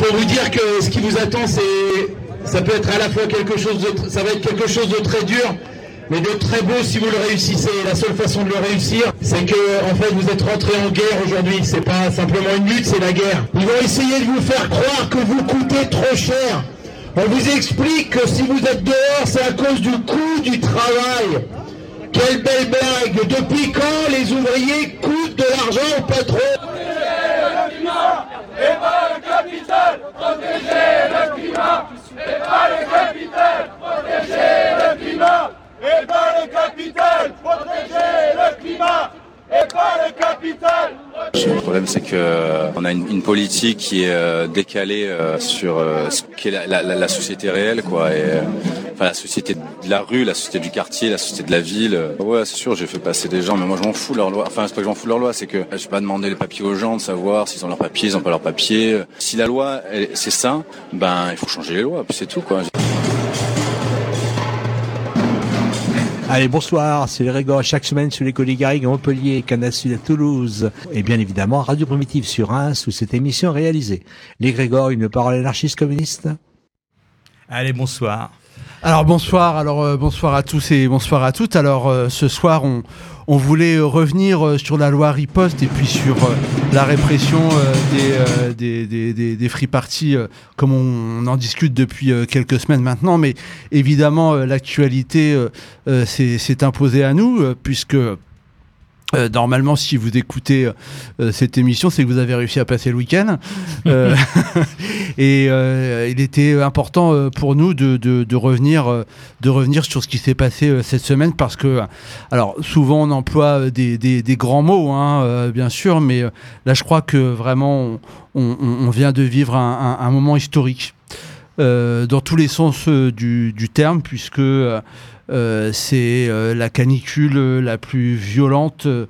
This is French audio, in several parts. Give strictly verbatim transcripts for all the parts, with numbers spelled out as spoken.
peux vous dire que ce qui vous attend, c'est, ça peut être à la fois quelque chose de, ça va être quelque chose de très dur, mais de très beau si vous le réussissez. La seule façon de le réussir, c'est que, en fait, vous êtes rentré en guerre aujourd'hui. C'est pas simplement une lutte, c'est la guerre. Ils vont essayer de vous faire croire que vous coûtez trop cher. On vous explique que si vous êtes dehors, c'est à cause du coût du travail. Quelle belle blague! Depuis quand les ouvriers coûtent de l'argent au patron? Protéger le climat et pas le capital. Protéger le climat et pas le capital. Protéger le climat et pas le capital. Protéger le climat et pas le capital. Le problème, c'est que euh, on a une, une politique qui est euh, décalée euh, sur euh, ce qu'est la, la, la société réelle, quoi. Et euh, enfin, la société de la rue, la société du quartier, la société de la ville. Euh, ouais, c'est sûr, j'ai fait passer des gens, mais moi, je m'en fous de leur loi. Enfin, c'est pas que je m'en fous de leur loi, c'est que je vais pas demander les papiers aux gens de savoir s'ils ont leurs papiers, ils ont pas leurs papiers. Si la loi, elle, c'est ça, ben, il faut changer les lois, puis c'est tout, quoi. Allez, bonsoir, c'est les Grégor, chaque semaine sur l'école des Garrigues à Montpellier, Canal Sud à Toulouse, et bien évidemment Radio Primitive sur Reims, où cette émission est réalisée. Les Grégor, une parole anarchiste communiste. Allez, bonsoir. Alors bonsoir, alors euh, bonsoir à tous et bonsoir à toutes. Alors euh, ce soir, on, on voulait euh, revenir euh, sur la loi riposte et puis sur euh, la répression euh, des, euh, des, des, des, des free parties, euh, comme on, on en discute depuis euh, quelques semaines maintenant. Mais évidemment, euh, l'actualité euh, euh, s'est, s'est imposée à nous, euh, puisque... Euh, normalement, si vous écoutez euh, cette émission, c'est que vous avez réussi à passer le week-end. Euh, et euh, il était important euh, pour nous de, de, de revenir, euh, de revenir sur ce qui s'est passé euh, cette semaine, parce que, alors, souvent on emploie des, des, des grands mots, hein, euh, bien sûr, mais euh, là, je crois que vraiment, on, on, on vient de vivre un, un, un moment historique euh, dans tous les sens euh, du, du terme, puisque euh, Euh, c'est euh, la canicule euh, la plus violente euh,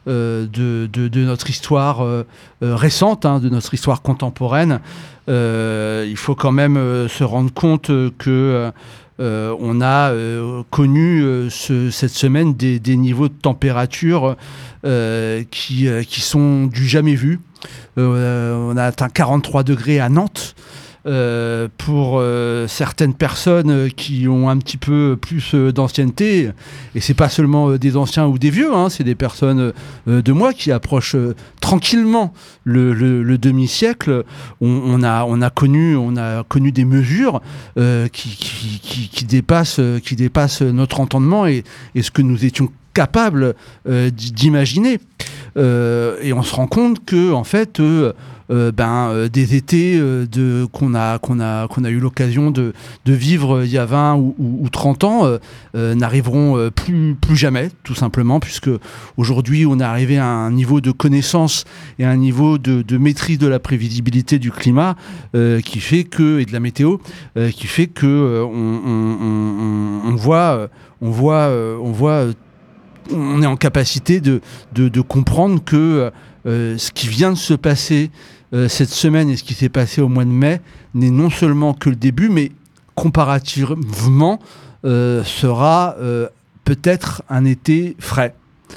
de, de, de notre histoire euh, euh, récente, hein, de notre histoire contemporaine. Euh, il faut quand même euh, se rendre compte que euh, on a euh, connu euh, ce, cette semaine des, des niveaux de température euh, qui, euh, qui sont du jamais vu. Euh, on a atteint quarante-trois degrés à Nantes. Euh, pour euh, certaines personnes qui ont un petit peu plus euh, d'ancienneté, et c'est pas seulement euh, des anciens ou des vieux, hein, c'est des personnes euh, de moi qui approchent euh, tranquillement le, le, le demi-siècle. On, on a on a connu on a connu des mesures euh, qui, qui, qui, qui dépassent qui dépassent notre entendement et, et ce que nous étions capables euh, d'imaginer. Euh, et on se rend compte que en fait euh, Euh, ben, euh, des étés euh, de, qu'on, a, qu'on, a, qu'on a eu l'occasion de, de vivre euh, il y a vingt ou, ou, ou trente ans euh, euh, n'arriveront euh, plus, plus jamais, tout simplement, puisque aujourd'hui on est arrivé à un niveau de connaissance et à un niveau de, de maîtrise de la prévisibilité du climat euh, qui fait que, et de la météo euh, qui fait que euh, on, on, on, on voit, on voit, euh, on voit on est en capacité de, de, de comprendre que euh, ce qui vient de se passer euh, cette semaine et ce qui s'est passé au mois de mai n'est non seulement que le début, mais comparativement euh, sera euh, peut-être un été frais.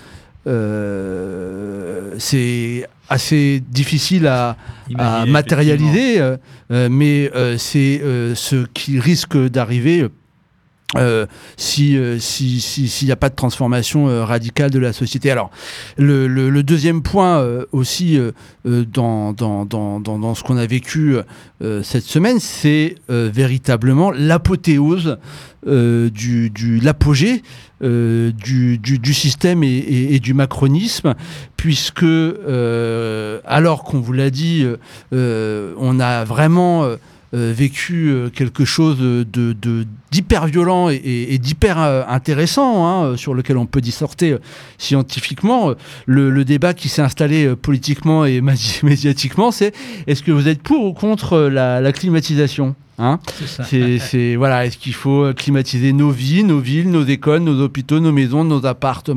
Euh, c'est assez difficile à, à matérialiser, euh, euh, mais euh, c'est euh, ce qui risque d'arriver Euh, si euh, si si s'il n'y a pas de transformation euh, radicale de la société. Alors le, le, le deuxième point euh, aussi euh, dans, dans dans dans dans ce qu'on a vécu euh, cette semaine, c'est euh, véritablement l'apothéose euh, du du l'apogée euh, du, du du système et, et, et du macronisme, puisque euh, alors qu'on vous l'a dit, euh, on a vraiment euh, Euh, vécu euh, quelque chose de, de, d'hyper violent et, et, et d'hyper euh, intéressant, hein, sur lequel on peut disserter euh, scientifiquement. Le, le débat qui s'est installé euh, politiquement et médiatiquement, c'est est-ce que vous êtes pour ou contre la, la climatisation ? Hein, c'est ça. C'est, c'est, voilà, est-ce qu'il faut climatiser nos vies, nos villes, nos écoles, nos hôpitaux, nos maisons, nos appartements ?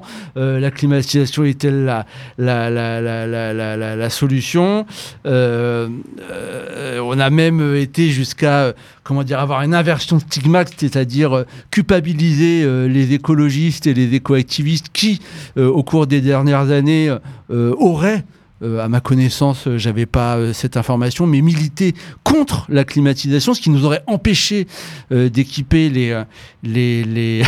euh, La climatisation est-elle la, la, la, la, la, la, la, la solution ? euh, euh, On a même été jusqu'à euh, comment dire, avoir une inversion de stigmate, c'est-à-dire euh, culpabiliser euh, les écologistes et les écoactivistes qui, euh, au cours des dernières années, euh, auraient euh, à ma connaissance, euh, j'avais pas euh, cette information, mais militer contre la climatisation, ce qui nous aurait empêché euh, d'équiper les euh, les les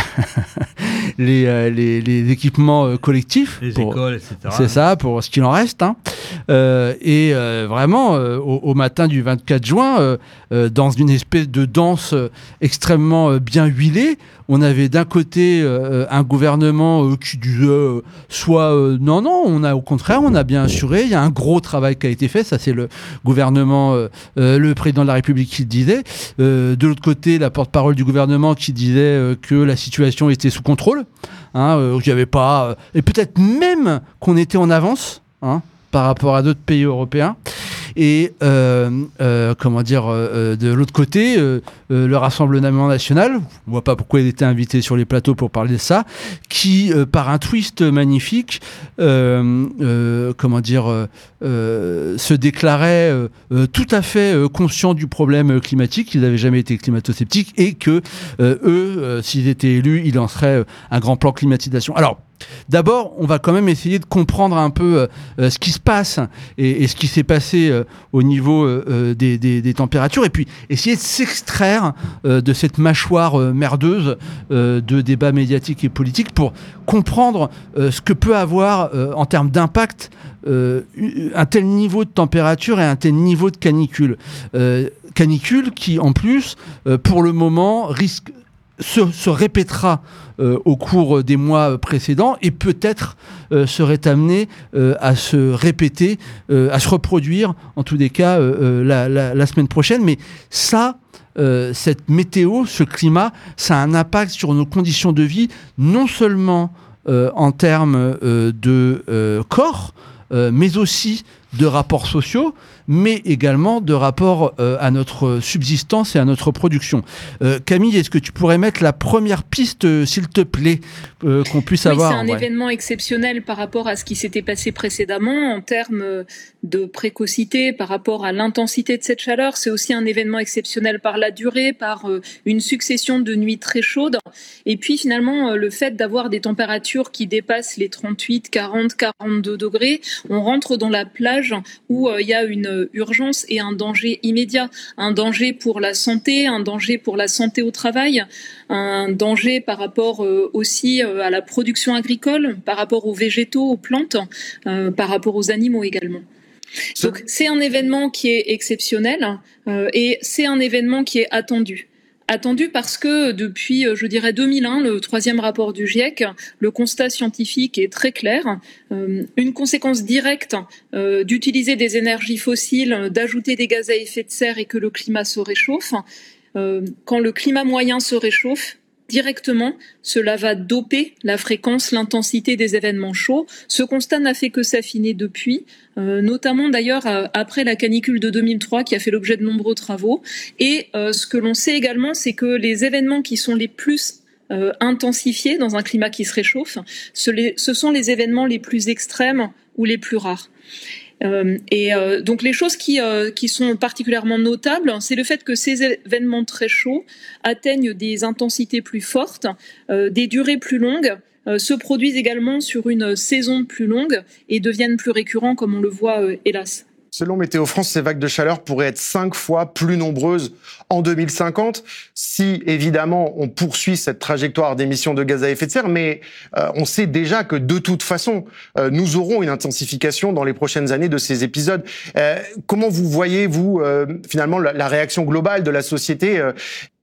les, euh, les les équipements euh, collectifs, les pour, écoles, et cetera. C'est ça, pour ce qu'il en reste. Hein. Euh, et euh, vraiment, euh, au, au matin du vingt-quatre juin, euh, euh, dans une espèce de danse euh, extrêmement euh, bien huilée, on avait d'un côté euh, un gouvernement euh, qui disait euh, soit euh, non, non, on a au contraire, on a bien assuré, il y a un gros travail qui a été fait, ça c'est le gouvernement, euh, euh, le président de la République qui le disait. Euh, de l'autre côté, la porte-parole du gouvernement qui disait euh, que la situation était sous contrôle, hein, euh, qu'il n'y avait pas, euh, et peut-être même qu'on était en avance, hein, par rapport à d'autres pays européens. Et euh, euh, comment dire, euh, de l'autre côté, euh, euh, le Rassemblement national, on voit pas pourquoi il était invité sur les plateaux pour parler de ça, qui, euh, par un twist magnifique, euh, euh, comment dire, euh, euh, se déclarait euh, euh, tout à fait euh, conscient du problème climatique. Ils n'avaient jamais été climato-sceptiques et que euh, eux, euh, s'ils étaient élus, ils lanceraient euh, un grand plan climatisation. Alors, d'abord, on va quand même essayer de comprendre un peu euh, ce qui se passe et, et ce qui s'est passé euh, au niveau euh, des, des, des températures, et puis essayer de s'extraire euh, de cette mâchoire euh, merdeuse euh, de débats médiatiques et politiques pour comprendre euh, ce que peut avoir euh, en termes d'impact euh, un tel niveau de température et un tel niveau de canicule. Euh, canicule qui, en plus, euh, pour le moment, risque Se, se répétera euh, au cours des mois précédents et peut-être euh, serait amené euh, à se répéter, euh, à se reproduire en tous les cas euh, la, la, la semaine prochaine. Mais ça, euh, cette météo, ce climat, ça a un impact sur nos conditions de vie, non seulement euh, en termes euh, de euh, corps, euh, mais aussi de rapports sociaux, mais également de rapport euh, à notre subsistance et à notre production. Euh, Camille, est-ce que tu pourrais mettre la première piste, euh, s'il te plaît, euh, qu'on puisse oui, avoir? C'est un ouais. événement exceptionnel par rapport à ce qui s'était passé précédemment en termes de précocité, par rapport à l'intensité de cette chaleur. C'est aussi un événement exceptionnel par la durée, par euh, une succession de nuits très chaudes. Et puis finalement, euh, le fait d'avoir des températures qui dépassent les trente-huit, quarante, quarante-deux degrés, on rentre dans la plage où il euh, y a une urgence et un danger immédiat, un danger pour la santé, un danger pour la santé au travail, un danger par rapport euh, aussi euh, à la production agricole, par rapport aux végétaux, aux plantes, euh, par rapport aux animaux également. Donc c'est un événement qui est exceptionnel euh, et c'est un événement qui est attendu. Attendu parce que depuis, je dirais, deux mille un, le troisième rapport du GIEC, le constat scientifique est très clair. Euh, une conséquence directe euh, d'utiliser des énergies fossiles, d'ajouter des gaz à effet de serre et que le climat se réchauffe. Euh, quand le climat moyen se réchauffe, directement, cela va doper la fréquence, l'intensité des événements chauds. Ce constat n'a fait que s'affiner depuis, euh, notamment d'ailleurs euh, après la canicule de deux mille trois qui a fait l'objet de nombreux travaux. Et euh, ce que l'on sait également, c'est que les événements qui sont les plus euh, intensifiés dans un climat qui se réchauffe, ce, les, ce sont les événements les plus extrêmes ou les plus rares. Euh, et euh, donc les choses qui, euh, qui sont particulièrement notables, c'est le fait que ces événements très chauds atteignent des intensités plus fortes, euh, des durées plus longues, euh, se produisent également sur une saison plus longue et deviennent plus récurrents comme on le voit euh, hélas. Selon Météo France, ces vagues de chaleur pourraient être cinq fois plus nombreuses en deux mille cinquante, si évidemment on poursuit cette trajectoire d'émissions de gaz à effet de serre, mais euh, on sait déjà que de toute façon, euh, nous aurons une intensification dans les prochaines années de ces épisodes. Euh, comment vous voyez, vous, euh, finalement, la, la réaction globale de la société euh...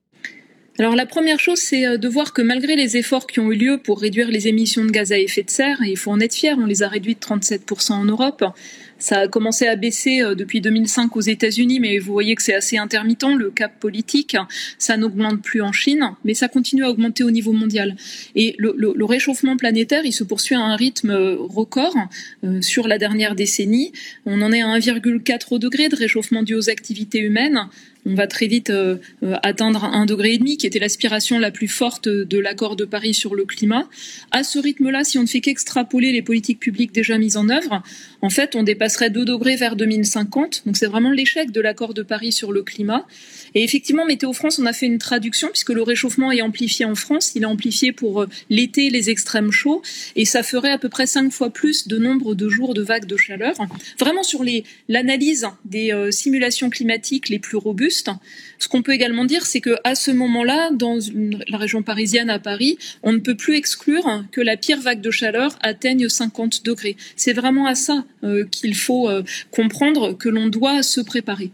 Alors la première chose, c'est de voir que malgré les efforts qui ont eu lieu pour réduire les émissions de gaz à effet de serre, et il faut en être fier, on les a réduites de trente-sept pour cent en Europe. Ça a commencé à baisser depuis deux mille cinq aux États-Unis, mais vous voyez que c'est assez intermittent, le cap politique. Ça n'augmente plus en Chine, mais ça continue à augmenter au niveau mondial. Et le, le, le réchauffement planétaire, il se poursuit à un rythme record euh, sur la dernière décennie. On en est à un virgule quatre degré de réchauffement dû aux activités humaines. On va très vite euh, atteindre un degré et demi, qui était l'aspiration la plus forte de l'accord de Paris sur le climat. À ce rythme-là, si on ne fait qu'extrapoler les politiques publiques déjà mises en œuvre, en fait, on dépasse passerait deux degrés vers deux mille cinquante. Donc c'est vraiment l'échec de l'accord de Paris sur le climat. Et effectivement, Météo France, on a fait une traduction puisque le réchauffement est amplifié en France. Il est amplifié pour l'été, les extrêmes chauds, et ça ferait à peu près cinq fois plus de nombre de jours de vagues de chaleur. Vraiment sur les, l'analyse des euh, simulations climatiques les plus robustes, ce qu'on peut également dire, c'est que à ce moment-là, dans une, la région parisienne à Paris, on ne peut plus exclure que la pire vague de chaleur atteigne cinquante degrés. C'est vraiment à ça euh, qu'il faut euh, comprendre que l'on doit se préparer.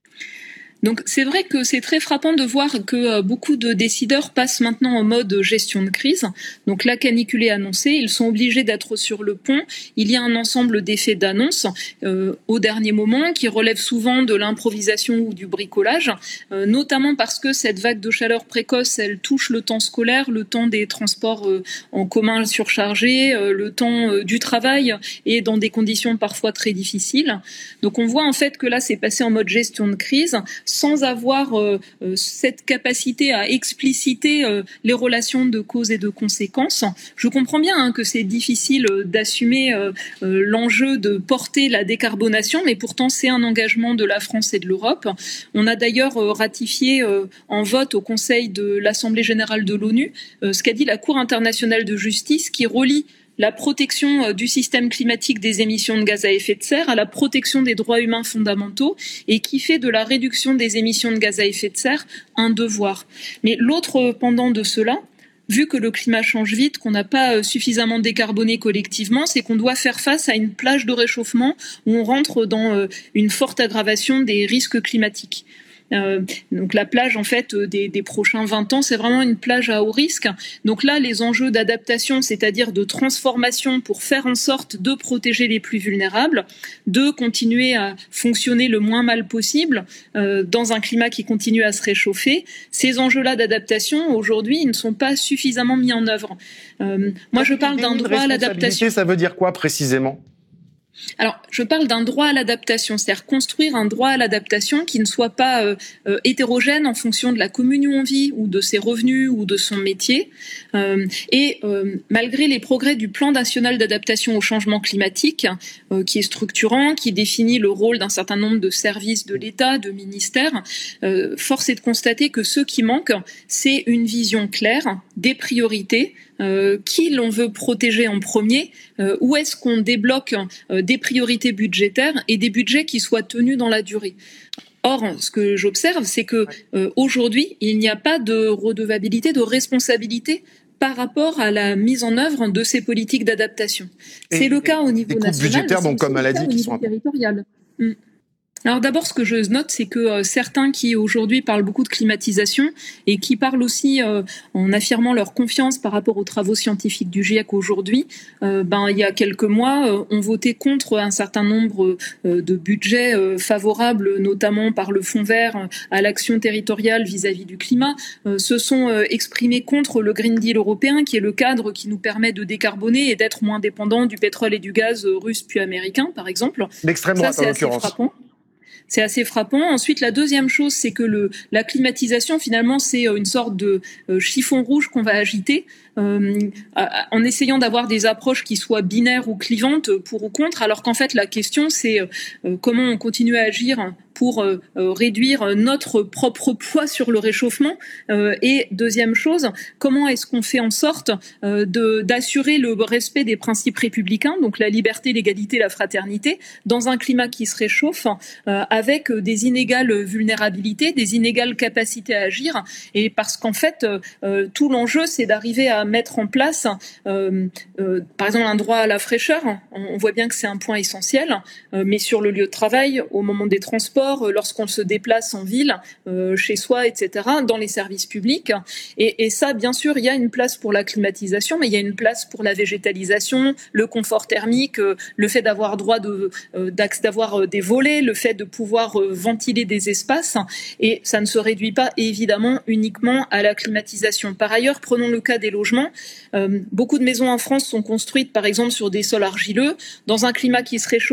Donc c'est vrai que c'est très frappant de voir que euh, beaucoup de décideurs passent maintenant en mode gestion de crise. Donc la canicule est annoncée, ils sont obligés d'être sur le pont. Il y a un ensemble d'effets d'annonce euh, au dernier moment qui relèvent souvent de l'improvisation ou du bricolage, euh, notamment parce que cette vague de chaleur précoce, elle touche le temps scolaire, le temps des transports euh, en commun surchargés, euh, le temps euh, du travail et dans des conditions parfois très difficiles. Donc on voit en fait que là c'est passé en mode gestion de crise, sans avoir euh, euh, cette capacité à expliciter euh, les relations de cause et de conséquences. Je comprends bien hein, que c'est difficile euh, d'assumer euh, euh, l'enjeu de porter la décarbonation, mais pourtant c'est un engagement de la France et de l'Europe. On a d'ailleurs euh, ratifié euh, en vote au Conseil de l'Assemblée générale de l'ONU euh, ce qu'a dit la Cour internationale de justice qui relie la protection du système climatique des émissions de gaz à effet de serre à la protection des droits humains fondamentaux et qui fait de la réduction des émissions de gaz à effet de serre un devoir. Mais l'autre pendant de cela, vu que le climat change vite, qu'on n'a pas suffisamment décarboné collectivement, c'est qu'on doit faire face à une plage de réchauffement où on rentre dans une forte aggravation des risques climatiques. Euh, donc la plage en fait des, des prochains vingt ans, c'est vraiment une plage à haut risque. Donc là, les enjeux d'adaptation, c'est-à-dire de transformation pour faire en sorte de protéger les plus vulnérables, de continuer à fonctionner le moins mal possible euh, dans un climat qui continue à se réchauffer. Ces enjeux-là d'adaptation, aujourd'hui, ils ne sont pas suffisamment mis en œuvre. Euh, moi, je parle d'un droit à l'adaptation. Ça veut dire quoi précisément ? Alors, je parle d'un droit à l'adaptation, c'est-à-dire construire un droit à l'adaptation qui ne soit pas euh, euh, hétérogène en fonction de la commune où on vit, ou de ses revenus, ou de son métier. Euh, et euh, malgré les progrès du plan national d'adaptation au changement climatique, euh, qui est structurant, qui définit le rôle d'un certain nombre de services de l'État, de ministères, euh, force est de constater que ce qui manque, c'est une vision claire des priorités. Euh, qui l'on veut protéger en premier, euh, où est-ce qu'on débloque euh, des priorités budgétaires et des budgets qui soient tenus dans la durée. Or, ce que j'observe, c'est que euh, aujourd'hui, il n'y a pas de redevabilité, de responsabilité par rapport à la mise en œuvre de ces politiques d'adaptation. Et c'est le cas au niveau national, budgétaires, donc comme elle a dit, qui sont territorial. Mmh. Alors d'abord, ce que je note, c'est que euh, certains qui aujourd'hui parlent beaucoup de climatisation et qui parlent aussi euh, en affirmant leur confiance par rapport aux travaux scientifiques du GIEC aujourd'hui, euh, ben il y a quelques mois, euh, ont voté contre un certain nombre euh, de budgets euh, favorables, notamment par le Fonds vert euh, à l'action territoriale vis-à-vis du climat, euh, se sont euh, exprimés contre le Green Deal européen, qui est le cadre qui nous permet de décarboner et d'être moins dépendant du pétrole et du gaz euh, russe puis américain, par exemple. L'extrême droite, en l'occurrence. Frappant. C'est assez frappant. Ensuite, la deuxième chose, c'est que le, la climatisation, finalement, c'est une sorte de euh, chiffon rouge qu'on va agiter euh, en essayant d'avoir des approches qui soient binaires ou clivantes, pour ou contre, alors qu'en fait, la question, c'est euh, comment on continue à agir pour euh, réduire notre propre poids sur le réchauffement. Euh, et deuxième chose, comment est-ce qu'on fait en sorte euh, de, d'assurer le respect des principes républicains, donc la liberté, l'égalité, la fraternité, dans un climat qui se réchauffe, euh, avec des inégales vulnérabilités, des inégales capacités à agir. Et parce qu'en fait, euh, tout l'enjeu, c'est d'arriver à mettre en place, euh, euh, par exemple, un droit à la fraîcheur. On, on voit bien que c'est un point essentiel, euh, mais sur le lieu de travail, au moment des transports, lorsqu'on se déplace en ville, euh, chez soi, et cetera, dans les services publics. Et, et ça, bien sûr, il y a une place pour la climatisation, mais il y a une place pour la végétalisation, le confort thermique, euh, le fait d'avoir droit de, euh, d'avoir des volets, le fait de pouvoir euh, ventiler des espaces. Et ça ne se réduit pas, évidemment, uniquement à la climatisation. Par ailleurs, prenons le cas des logements. Euh, beaucoup de maisons en France sont construites, par exemple, sur des sols argileux. Dans un climat qui se réchauffe,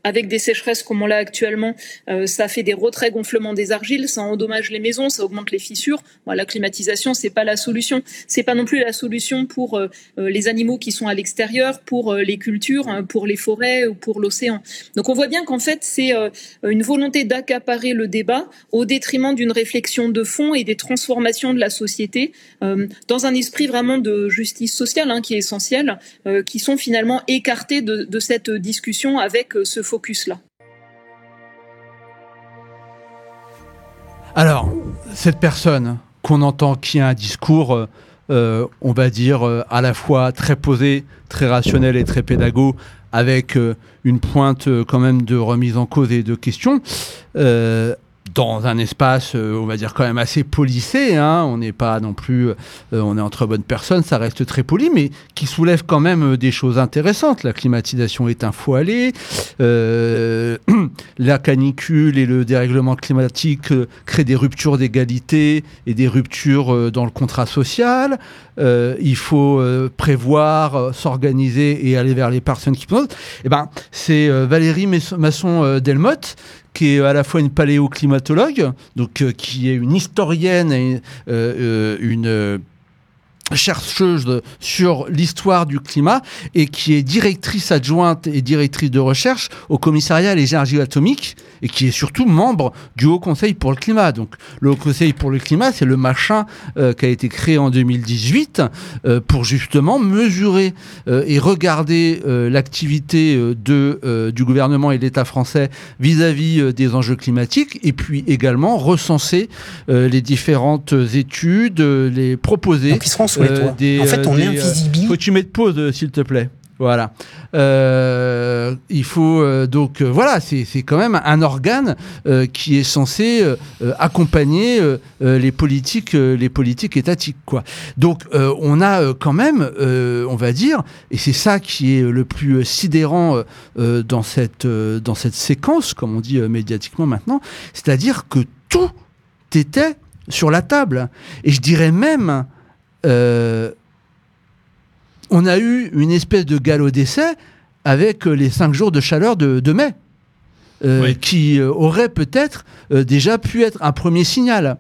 avec des sécheresses comme on l'a actuellement, euh, ça fait des retraits gonflements des argiles, ça endommage les maisons, ça augmente les fissures. Bon, la climatisation, c'est pas la solution. C'est pas non plus la solution pour euh, les animaux qui sont à l'extérieur, pour euh, les cultures, hein, pour les forêts ou pour l'océan. Donc on voit bien qu'en fait, c'est euh, une volonté d'accaparer le débat au détriment d'une réflexion de fond et des transformations de la société euh, dans un esprit vraiment de justice sociale, hein, qui est essentiel, euh, qui sont finalement écartés de, de cette discussion avec euh, ce focus-là. Alors, cette personne qu'on entend qui a un discours, euh, on va dire, euh, à la fois très posé, très rationnel et très pédago, avec euh, une pointe euh, quand même de remise en cause et de questions, euh, dans un espace, euh, on va dire, quand même assez policé, hein. On n'est pas non plus, euh, on est entre bonnes personnes, ça reste très poli, mais qui soulève quand même euh, des choses intéressantes. La climatisation est un faux aller, euh, la canicule et le dérèglement climatique euh, créent des ruptures d'égalité et des ruptures euh, dans le contrat social. Euh, il faut euh, prévoir, euh, s'organiser et aller vers les personnes qui posent. Eh ben, c'est euh, Valérie Masson-Delmotte, qui est à la fois une paléoclimatologue, donc euh, qui est une historienne et euh, euh, une euh, chercheuse sur l'histoire du climat et qui est directrice adjointe et directrice de recherche au commissariat à l'énergie atomique et qui est surtout membre du Haut Conseil pour le climat. Donc le Haut Conseil pour le climat, c'est le machin euh, qui a été créé en deux mille dix-huit euh, pour justement mesurer euh, et regarder euh, l'activité euh, de, euh, du gouvernement et de l'État français vis-à-vis euh, des enjeux climatiques et puis également recenser euh, les différentes études, euh, les proposer. Donc ils seront sous les toits. Euh, des, en fait, on des, est invisible. Faut que tu mettes pause, euh, s'il te plaît. Voilà. Euh, il faut euh, donc euh, voilà, c'est c'est quand même un organe euh, qui est censé euh, accompagner euh, les politiques euh, les politiques étatiques, quoi. Donc euh, on a euh, quand même, euh, on va dire, et c'est ça qui est le plus sidérant euh, dans cette euh, dans cette séquence, comme on dit euh, médiatiquement maintenant, c'est-à-dire que tout était sur la table. Et je dirais même Euh, on a eu une espèce de galop d'essai avec les cinq jours de chaleur de, de mai, euh, oui. qui euh, aurait peut-être euh, déjà pu être un premier signal.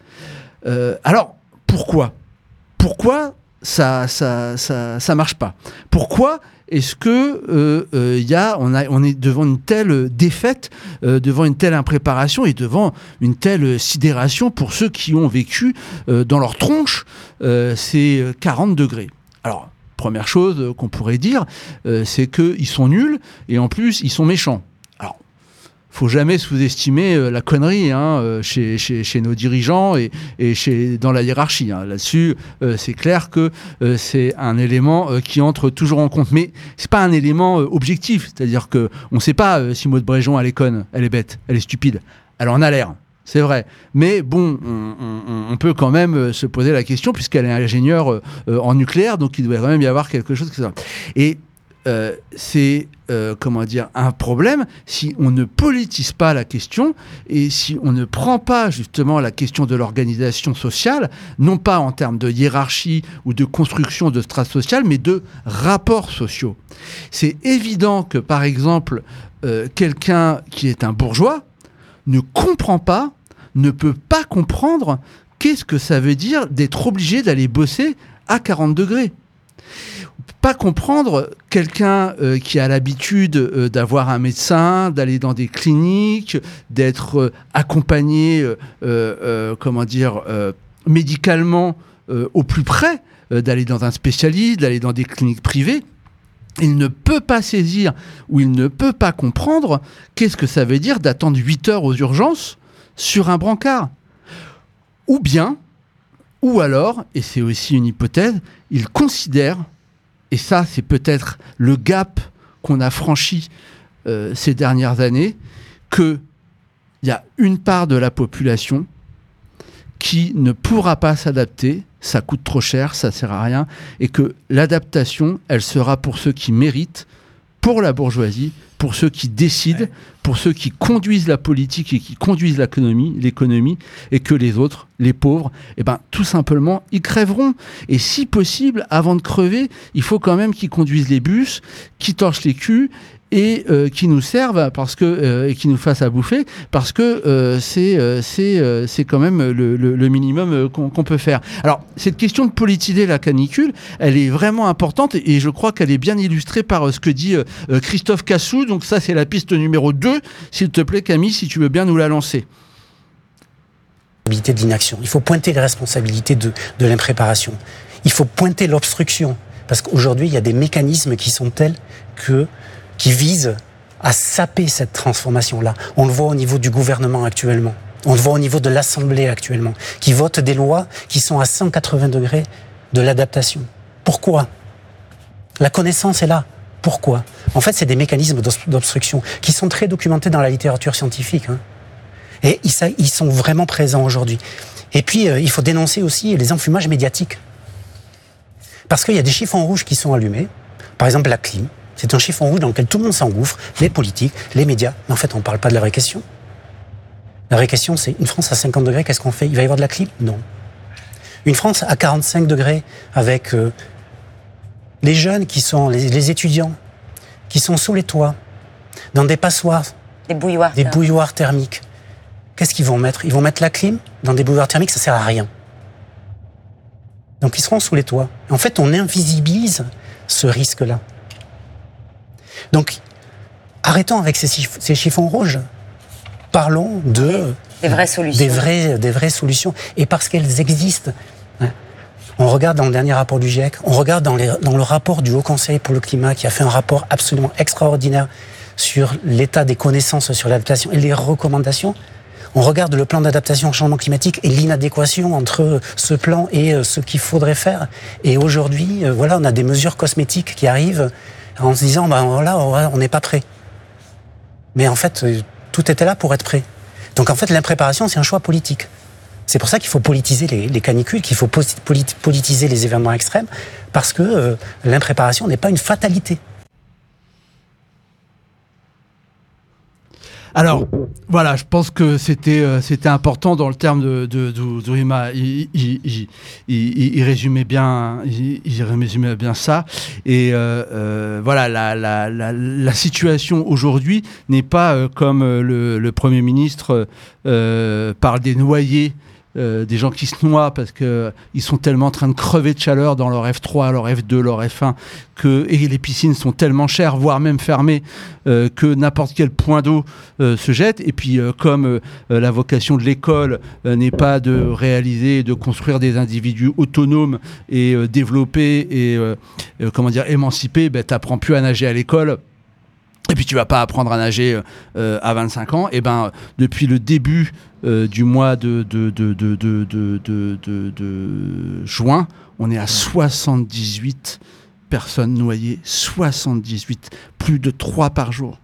Euh, alors, pourquoi Pourquoi ça, ça, ça, ça marche pas? Pourquoi est-ce que euh, euh, y a, on, a, on est devant une telle défaite, euh, devant une telle impréparation et devant une telle sidération pour ceux qui ont vécu euh, dans leur tronche euh, ces quarante degrés? Alors, première chose qu'on pourrait dire, euh, c'est qu'ils sont nuls et en plus, ils sont méchants. Alors, faut jamais sous-estimer euh, la connerie hein, euh, chez, chez, chez nos dirigeants et, et chez, dans la hiérarchie. Hein. Là-dessus, euh, c'est clair que euh, c'est un élément euh, qui entre toujours en compte. Mais c'est pas un élément euh, objectif. C'est-à-dire qu'on ne sait pas euh, si Maud Bréjon, elle est conne, elle est bête, elle est stupide. Elle en a l'air. C'est vrai. Mais bon, on, on, on peut quand même euh, se poser la question, puisqu'elle est ingénieure euh, euh, en nucléaire, donc il doit quand même y avoir quelque chose. Et euh, c'est, euh, comment dire, un problème si on ne politise pas la question et si on ne prend pas justement la question de l'organisation sociale, non pas en termes de hiérarchie ou de construction de strates sociales, mais de rapports sociaux. C'est évident que, par exemple, euh, quelqu'un qui est un bourgeois ne comprend pas, ne peut pas comprendre qu'est-ce que ça veut dire d'être obligé d'aller bosser à quarante degrés. Pas comprendre quelqu'un euh, qui a l'habitude euh, d'avoir un médecin, d'aller dans des cliniques, d'être euh, accompagné, euh, euh, comment dire, euh, médicalement euh, au plus près, euh, d'aller dans un spécialiste, d'aller dans des cliniques privées. Il ne peut pas saisir ou il ne peut pas comprendre qu'est-ce que ça veut dire d'attendre huit heures aux urgences sur un brancard. Ou bien, ou alors, et c'est aussi une hypothèse, il considère, et ça c'est peut-être le gap qu'on a franchi euh, ces dernières années, qu'il y a une part de la population qui ne pourra pas s'adapter, ça coûte trop cher, ça sert à rien, et que l'adaptation, elle sera pour ceux qui méritent, pour la bourgeoisie, pour ceux qui décident, ouais. pour ceux qui conduisent la politique et qui conduisent l'économie, l'économie, et que les autres, les pauvres, eh ben, tout simplement, ils crèveront. Et si possible, avant de crever, il faut quand même qu'ils conduisent les bus, qu'ils torchent les culs, et euh, qui nous servent parce que euh, et qui nous fassent à bouffer parce que euh, c'est euh, c'est euh, c'est quand même le, le, le minimum euh, qu'on, qu'on peut faire. Alors cette question de politiser la canicule, elle est vraiment importante et, et je crois qu'elle est bien illustrée par euh, ce que dit euh, Christophe Cassou. Donc ça c'est la piste numéro deux. S'il te plaît Camille, si tu veux bien nous la lancer. De l'inaction. Il faut pointer les responsabilités de, de l'impréparation. Il faut pointer l'obstruction parce qu'aujourd'hui il y a des mécanismes qui sont tels que qui visent à saper cette transformation-là. On le voit au niveau du gouvernement actuellement. On le voit au niveau de l'Assemblée actuellement, qui vote des lois qui sont à cent quatre-vingts degrés de l'adaptation. Pourquoi ? La connaissance est là. Pourquoi ? En fait, c'est des mécanismes d'obstruction qui sont très documentés dans la littérature scientifique. Hein. Et ils sont vraiment présents aujourd'hui. Et puis, euh, il faut dénoncer aussi les enfumages médiatiques. Parce qu'il y a des chiffons rouges qui sont allumés. Par exemple, la clim. C'est un chiffon rouge dans lequel tout le monde s'engouffre, les politiques, les médias. Mais en fait, on ne parle pas de la vraie question. La vraie question, c'est une France à cinquante degrés, qu'est-ce qu'on fait ? Il va y avoir de la clim ? Non. Une France à quarante-cinq degrés, avec euh, les jeunes qui sont, les, les étudiants, qui sont sous les toits, dans des passoires, des bouilloires, des bouilloires thermiques. Qu'est-ce qu'ils vont mettre ? Ils vont mettre la clim dans des bouilloires thermiques, ça ne sert à rien. Donc ils seront sous les toits. En fait, on invisibilise ce risque-là. Donc, arrêtons avec ces, chiff- ces chiffons rouges. Parlons de... Des vraies solutions. Des vraies, des vraies solutions. Et parce qu'elles existent. Hein. On regarde dans le dernier rapport du GIEC, on regarde dans, les, dans le rapport du Haut Conseil pour le climat, qui a fait un rapport absolument extraordinaire sur l'état des connaissances sur l'adaptation et les recommandations. On regarde le plan d'adaptation au changement climatique et l'inadéquation entre ce plan et ce qu'il faudrait faire. Et aujourd'hui, voilà, on a des mesures cosmétiques qui arrivent en se disant, ben là, on n'est pas prêt. Mais en fait, tout était là pour être prêt. Donc en fait, l'impréparation, c'est un choix politique. C'est pour ça qu'il faut politiser les, les canicules, qu'il faut politiser les événements extrêmes, parce que euh, l'impréparation n'est pas une fatalité. Alors, voilà, je pense que c'était euh, c'était important dans le terme de de, de, de Rima. Il, il, il, il, il résumait bien, il, il résumait bien ça. Et euh, euh, voilà, la, la, la, la situation aujourd'hui n'est pas euh, comme euh, le, le Premier ministre euh, parle des noyés. Euh, des gens qui se noient parce que ils sont tellement en train de crever de chaleur dans leur F trois, leur F deux, leur F un, que, et les piscines sont tellement chères, voire même fermées, euh, que n'importe quel point d'eau euh, se jette. Et puis, euh, comme euh, la vocation de l'école euh, n'est pas de réaliser, de construire des individus autonomes et euh, développés et euh, euh, comment dire émancipés, ben, t'apprends plus à nager à l'école. Et puis tu vas pas apprendre à nager euh, à vingt-cinq ans. Et ben depuis le début euh, du mois de de de de de de, de, de, de juin, on est à soixante-dix-huit personnes noyées, soixante-dix-huit, plus de trois par jour.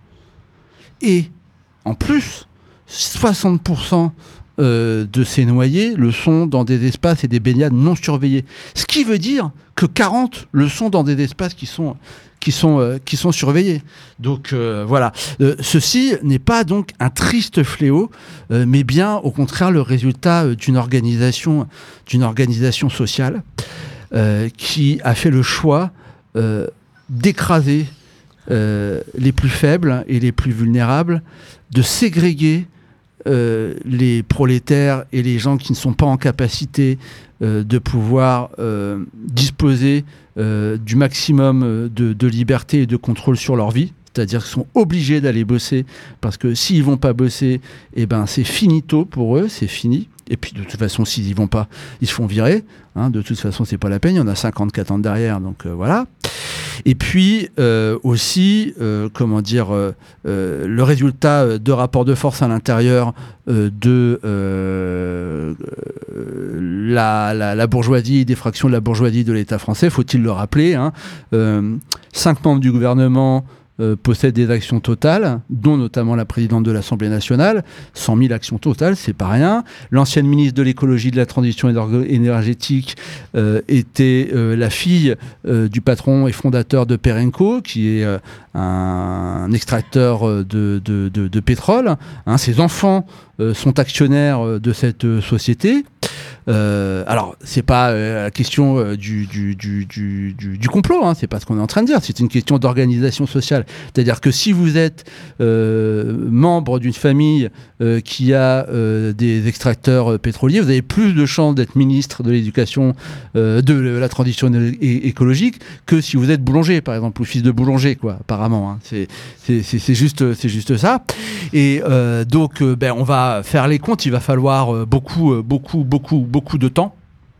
Et en plus, soixante pour cent euh, de ces noyés le sont dans des espaces et des baignades non surveillés. Ce qui veut dire que quarante le sont dans des espaces qui sont qui sont euh, qui sont surveillés. Donc euh, voilà, euh, ceci n'est pas donc un triste fléau, euh, mais bien au contraire le résultat euh, d'une organisation d'une organisation sociale euh, qui a fait le choix euh, d'écraser euh, les plus faibles et les plus vulnérables, de ségréguer euh, les prolétaires et les gens qui ne sont pas en capacité euh, de pouvoir euh, disposer Euh, du maximum de, de liberté et de contrôle sur leur vie, c'est-à-dire qu'ils sont obligés d'aller bosser parce que s'ils vont pas bosser, eh ben c'est finito pour eux, c'est fini. Et puis de toute façon, s'ils y vont pas, ils se font virer. Hein, de toute façon, c'est pas la peine. Il y en a cinquante-quatre ans derrière, donc euh, voilà. Et puis euh, aussi, euh, comment dire, euh, euh, le résultat de rapports de force à l'intérieur euh, de euh, la, la, la bourgeoisie, des fractions de la bourgeoisie de l'État français, faut-il le rappeler. Hein, euh, cinq membres du gouvernement Euh, possède des actions totales, dont notamment la présidente de l'Assemblée nationale. cent mille actions totales, c'est pas rien. L'ancienne ministre de l'écologie, de la transition énergétique euh, était euh, la fille euh, du patron et fondateur de Perenco, qui est euh, un, un extracteur de, de, de, de pétrole. Hein, ses enfants euh, sont actionnaires de cette euh, société. Euh, alors, c'est pas euh, la question euh, du, du, du, du, du, du complot, hein, c'est pas ce qu'on est en train de dire, c'est une question d'organisation sociale. C'est-à-dire que si vous êtes euh, membre d'une famille euh, qui a euh, des extracteurs euh, pétroliers, vous avez plus de chances d'être ministre de l'éducation, euh, de la transition é- écologique, que si vous êtes boulanger, par exemple, ou fils de boulanger, quoi, apparemment. Hein. C'est, c'est, c'est, c'est, juste, c'est juste ça. Et euh, donc, euh, ben, on va faire les comptes, il va falloir euh, beaucoup, euh, beaucoup, beaucoup, beaucoup de temps.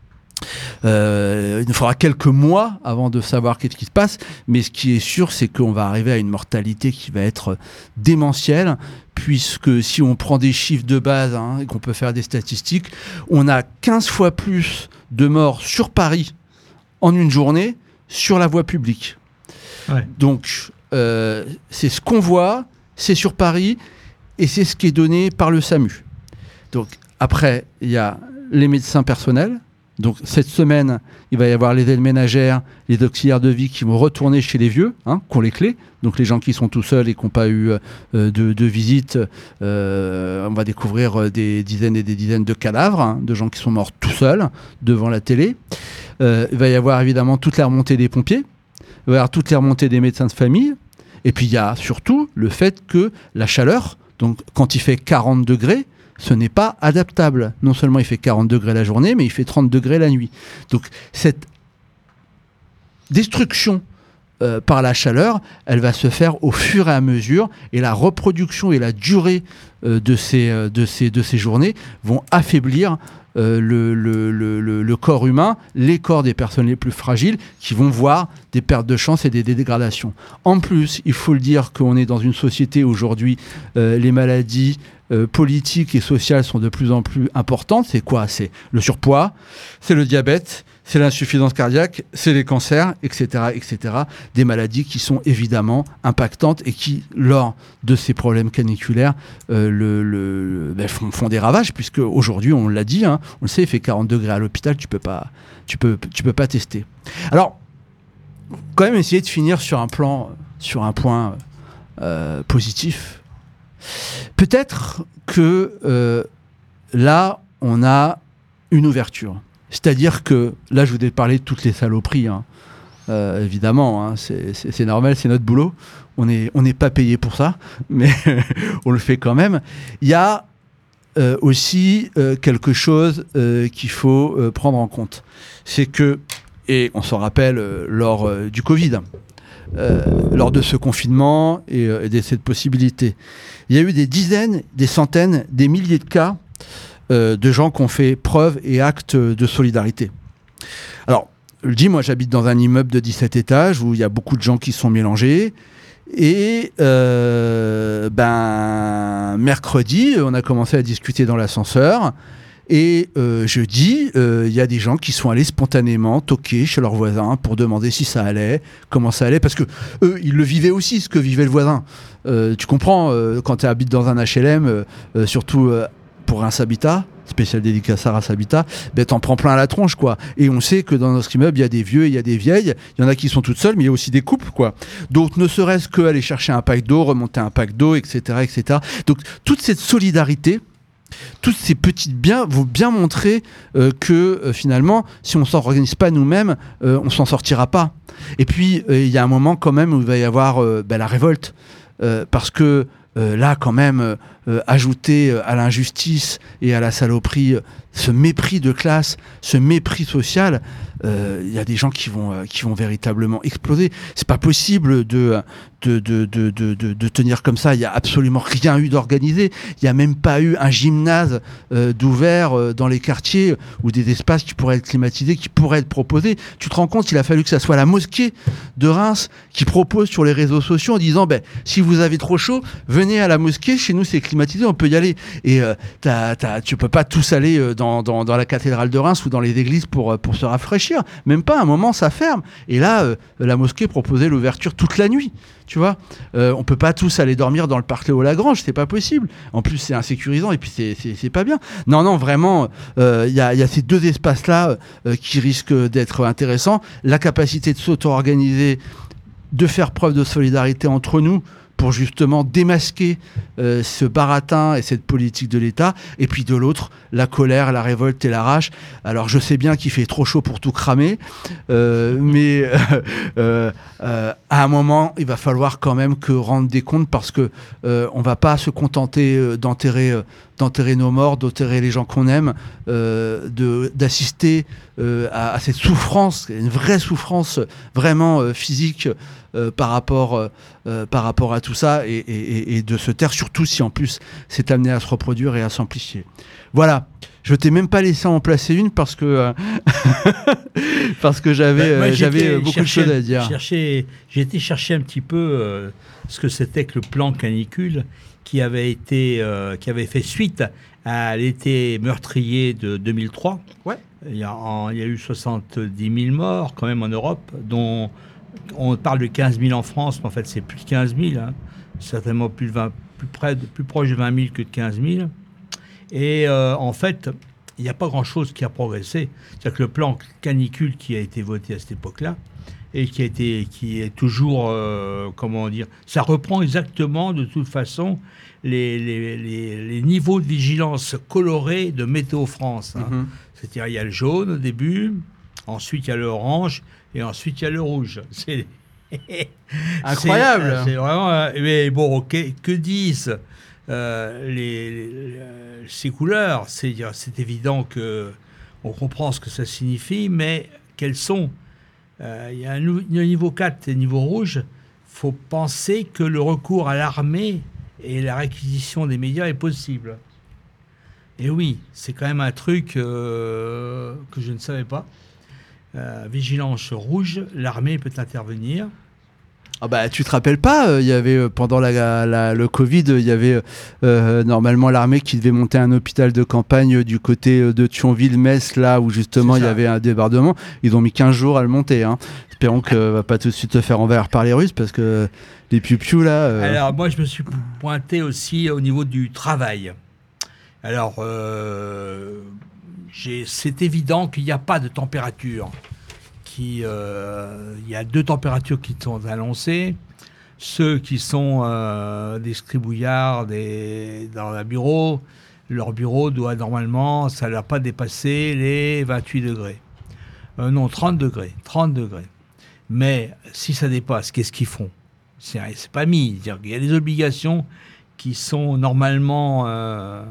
Euh, il nous faudra quelques mois avant de savoir qu'est-ce qui se passe, mais ce qui est sûr, c'est qu'on va arriver à une mortalité qui va être démentielle, puisque si on prend des chiffres de base hein, et qu'on peut faire des statistiques, on a quinze fois plus de morts sur Paris en une journée sur la voie publique. Ouais. Donc, euh, c'est ce qu'on voit, c'est sur Paris, et c'est ce qui est donné par le SAMU. Donc, après, il y a les médecins personnels. Donc, cette semaine, il va y avoir les aides ménagères, les auxiliaires de vie qui vont retourner chez les vieux, hein, qui ont les clés. Donc, les gens qui sont tout seuls et qui n'ont pas eu euh, de, de visite, euh, on va découvrir des dizaines et des dizaines de cadavres, hein, de gens qui sont morts tout seuls devant la télé. Euh, il va y avoir évidemment toute la remontée des pompiers. Il va y avoir toutes les remontées des médecins de famille. Et puis, il y a surtout le fait que la chaleur, donc quand il fait quarante degrés, ce n'est pas adaptable. Non seulement il fait quarante degrés la journée, mais il fait trente degrés la nuit. Donc, cette destruction euh, par la chaleur, elle va se faire au fur et à mesure. Et la reproduction et la durée euh, de, ces, euh, de, ces, de ces journées vont affaiblir Euh, le, le, le, le corps humain, les corps des personnes les plus fragiles qui vont voir des pertes de chance et des, des dégradations. En plus, il faut le dire qu'on est dans une société aujourd'hui, euh, les maladies euh, politiques et sociales sont de plus en plus importantes. C'est quoi ? C'est le surpoids, c'est le diabète, c'est l'insuffisance cardiaque, c'est les cancers, et cetera, et cetera. Des maladies qui sont évidemment impactantes et qui, lors de ces problèmes caniculaires, euh, le, le, ben, font, font des ravages, puisque aujourd'hui, on l'a dit, hein, on le sait, il fait quarante degrés à l'hôpital, tu peux pas, tu peux, tu peux pas tester. Alors, quand même essayer de finir sur un plan, sur un point euh, positif. Peut-être que euh, là, on a une ouverture. C'est-à-dire que, là, je vous ai parlé de toutes les saloperies, hein. euh, évidemment, hein, c'est, c'est, c'est normal, c'est notre boulot. On n'est on n'est pas payé pour ça, mais on le fait quand même. Il y a euh, aussi euh, quelque chose euh, qu'il faut euh, prendre en compte. C'est que, et on s'en rappelle euh, lors euh, du Covid, euh, lors de ce confinement et, euh, et de cette possibilité, il y a eu des dizaines, des centaines, des milliers de cas euh, de gens qui ont fait preuve et acte de solidarité. Alors, je le dis, moi j'habite dans un immeuble de dix-sept étages où il y a beaucoup de gens qui sont mélangés. Et euh, ben, mercredi, on a commencé à discuter dans l'ascenseur. Et euh, jeudi, il euh, y a des gens qui sont allés spontanément toquer chez leurs voisins pour demander si ça allait, comment ça allait. Parce que eux, ils le vivaient aussi, ce que vivait le voisin. Euh, tu comprends, euh, quand tu habites dans un H L M, euh, euh, surtout euh, pour Reims Habitat, spécial dédicace à Reims Habitat, ben t'en prends plein la tronche, quoi. Et on sait que dans notre immeuble, il y a des vieux, il y a des vieilles, il y en a qui sont toutes seules, mais il y a aussi des couples, quoi. Donc, ne serait-ce qu'aller chercher un pack d'eau, remonter un pack d'eau, et cetera, et cetera. Donc, toute cette solidarité, tous ces petits biens vont bien montrer euh, que euh, finalement, si on ne s'organise pas nous-mêmes, euh, on ne s'en sortira pas. Et puis, il euh, y a un moment quand même où il va y avoir euh, ben, la révolte. Euh, parce que euh, là, quand même, euh, ajouter euh, à l'injustice et à la saloperie euh, ce mépris de classe, ce mépris social, il euh, y a des gens qui vont, euh, qui vont véritablement exploser. C'est pas possible de, de, de, de, de, de, de tenir comme ça. Il n'y a absolument rien eu d'organisé. Il n'y a même pas eu un gymnase euh, d'ouvert euh, dans les quartiers ou des espaces qui pourraient être climatisés, qui pourraient être proposés. Tu te rends compte, il a fallu que ça soit la mosquée de Reims qui propose sur les réseaux sociaux en disant ben, si vous avez trop chaud, venez à la mosquée, chez nous c'est climatisé, on peut y aller. Et euh, t'as, t'as, tu peux pas tous aller euh, dans, dans, dans la cathédrale de Reims ou dans les églises pour, pour se rafraîchir. Même pas, à un moment ça ferme. Et là, euh, la mosquée proposait l'ouverture toute la nuit. Tu vois, euh, on peut pas tous aller dormir dans le parc Léo-Lagrange, c'est pas possible. En plus, c'est insécurisant et puis c'est, c'est, c'est pas bien. Non, non, vraiment, il euh, y, a, y a ces deux espaces-là euh, qui risquent d'être intéressants. La capacité de s'auto-organiser, de faire preuve de solidarité entre nous pour justement démasquer euh, ce baratin et cette politique de l'État, et puis de l'autre, la colère, la révolte et la rage. Alors je sais bien qu'il fait trop chaud pour tout cramer, euh, mais euh, euh, à un moment, il va falloir quand même que rendre des comptes, parce que euh, on va pas se contenter euh, d'enterrer, euh, d'enterrer nos morts, d'enterrer les gens qu'on aime, euh, de, d'assister euh, à, à cette souffrance, une vraie souffrance vraiment euh, physique euh, par rapport euh, euh, par rapport à tout ça, et, et, et de se taire, surtout si en plus c'est amené à se reproduire et à s'amplifier. Voilà. Je t'ai même pas laissé en placer une parce que euh, parce que j'avais bah, euh, j'avais beaucoup de choses à dire. Chercher, j'ai été chercher un petit peu euh, ce que c'était que le plan canicule qui avait été euh, qui avait fait suite à l'été meurtrier de deux mille trois. Ouais. Il y a, en, il y a eu soixante-dix mille morts quand même en Europe, dont on parle de quinze mille en France, mais en fait c'est plus de quinze mille, hein. Certainement plus de vingt, plus près de, plus proche de vingt mille que de quinze mille. Et euh, en fait, il n'y a pas grand-chose qui a progressé. C'est-à-dire que le plan canicule qui a été voté à cette époque-là, et qui, a été, qui est toujours, euh, comment dire, ça reprend exactement de toute façon les, les, les, les niveaux de vigilance colorés de Météo France. Hein. Mm-hmm. C'est-à-dire il y a le jaune au début, ensuite il y a le orange, et ensuite il y a le rouge. C'est incroyable. C'est, c'est vraiment... Mais bon, ok, que disent Euh, les, les, ces couleurs? C'est, c'est évident qu'on comprend ce que ça signifie, mais quels sont? Euh, il y a un, un niveau quatre et un niveau rouge. Il faut penser que le recours à l'armée et la réquisition des médias est possible. Et oui, c'est quand même un truc euh, que je ne savais pas. Euh, vigilance rouge, l'armée peut intervenir. Ah bah, tu te rappelles pas, il euh, y avait euh, pendant la, la, le Covid, il y avait euh, normalement l'armée qui devait monter un hôpital de campagne euh, du côté euh, de Thionville, Metz, là où justement il y avait un débordement. Ils ont mis quinze jours à le monter. Hein. Espérons que euh, va pas tout de suite se faire envahir par les Russes, parce que les piou-piou là. Euh... Alors moi je me suis pointé aussi au niveau du travail. Alors euh, j'ai, c'est évident qu'il n'y a pas de température. Qui, euh, il y a deux températures qui sont annoncées. Ceux qui sont euh, des scribouillards des, dans un bureau, leur bureau doit normalement, ça ne doit pas dépasser les vingt-huit degrés. Euh, non, trente degrés. trente degrés. Mais si ça dépasse, qu'est-ce qu'ils font? C'est, c'est pas mis. C'est-à-dire qu'il y a des obligations qui sont normalement... Euh,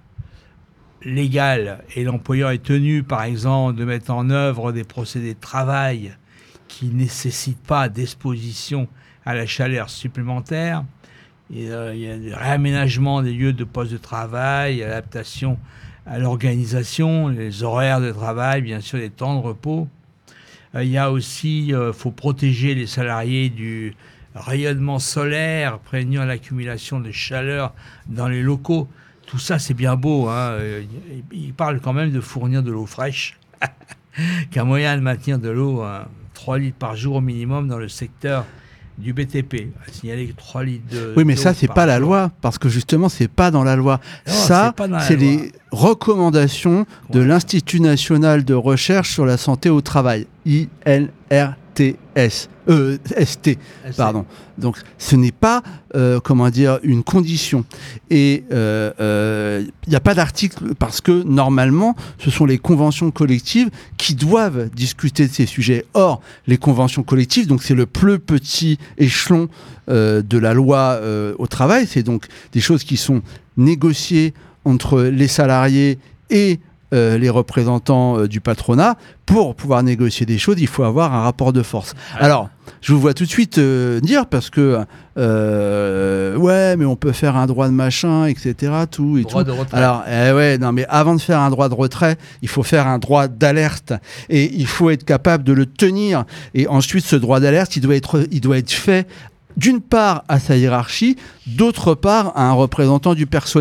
légal, et l'employeur est tenu, par exemple, de mettre en œuvre des procédés de travail qui ne nécessitent pas d'exposition à la chaleur supplémentaire. Et, euh, il y a des réaménagements des lieux de poste de travail, adaptation à l'organisation, les horaires de travail, bien sûr, les temps de repos. Euh, il y a aussi, il euh, faut protéger les salariés du rayonnement solaire, prévenir l'accumulation de chaleur dans les locaux. Tout ça, c'est bien beau. Hein. Il parle quand même de fournir de l'eau fraîche, qu'un moyen de maintenir de l'eau, hein, trois litres par jour au minimum dans le secteur du B T P. À signaler trois litres de Oui, mais ça, c'est pas la loi, parce que justement, c'est pas dans la loi. Non, ça, c'est, c'est les recommandations de ouais. l'Institut national de recherche sur la santé au travail, I N R T S. Euh, S T, pardon. Donc, ce n'est pas, euh, comment dire, une condition. Et il euh, euh, n'y a pas d'article, parce que, normalement, ce sont les conventions collectives qui doivent discuter de ces sujets. Or, les conventions collectives, donc c'est le plus petit échelon euh, de la loi euh, au travail. C'est donc des choses qui sont négociées entre les salariés et Euh, les représentants euh, du patronat. Pour pouvoir négocier des choses, il faut avoir un rapport de force. Alors, je vous vois tout de suite euh, dire, parce que euh, ouais, mais on peut faire un droit de machin, et cetera. Tout et droit tout. de retrait. Alors, eh ouais, non, mais avant de faire un droit de retrait, il faut faire un droit d'alerte, et il faut être capable de le tenir. Et ensuite, ce droit d'alerte, il doit être, il doit être fait d'une part à sa hiérarchie, d'autre part à un représentant du personnel.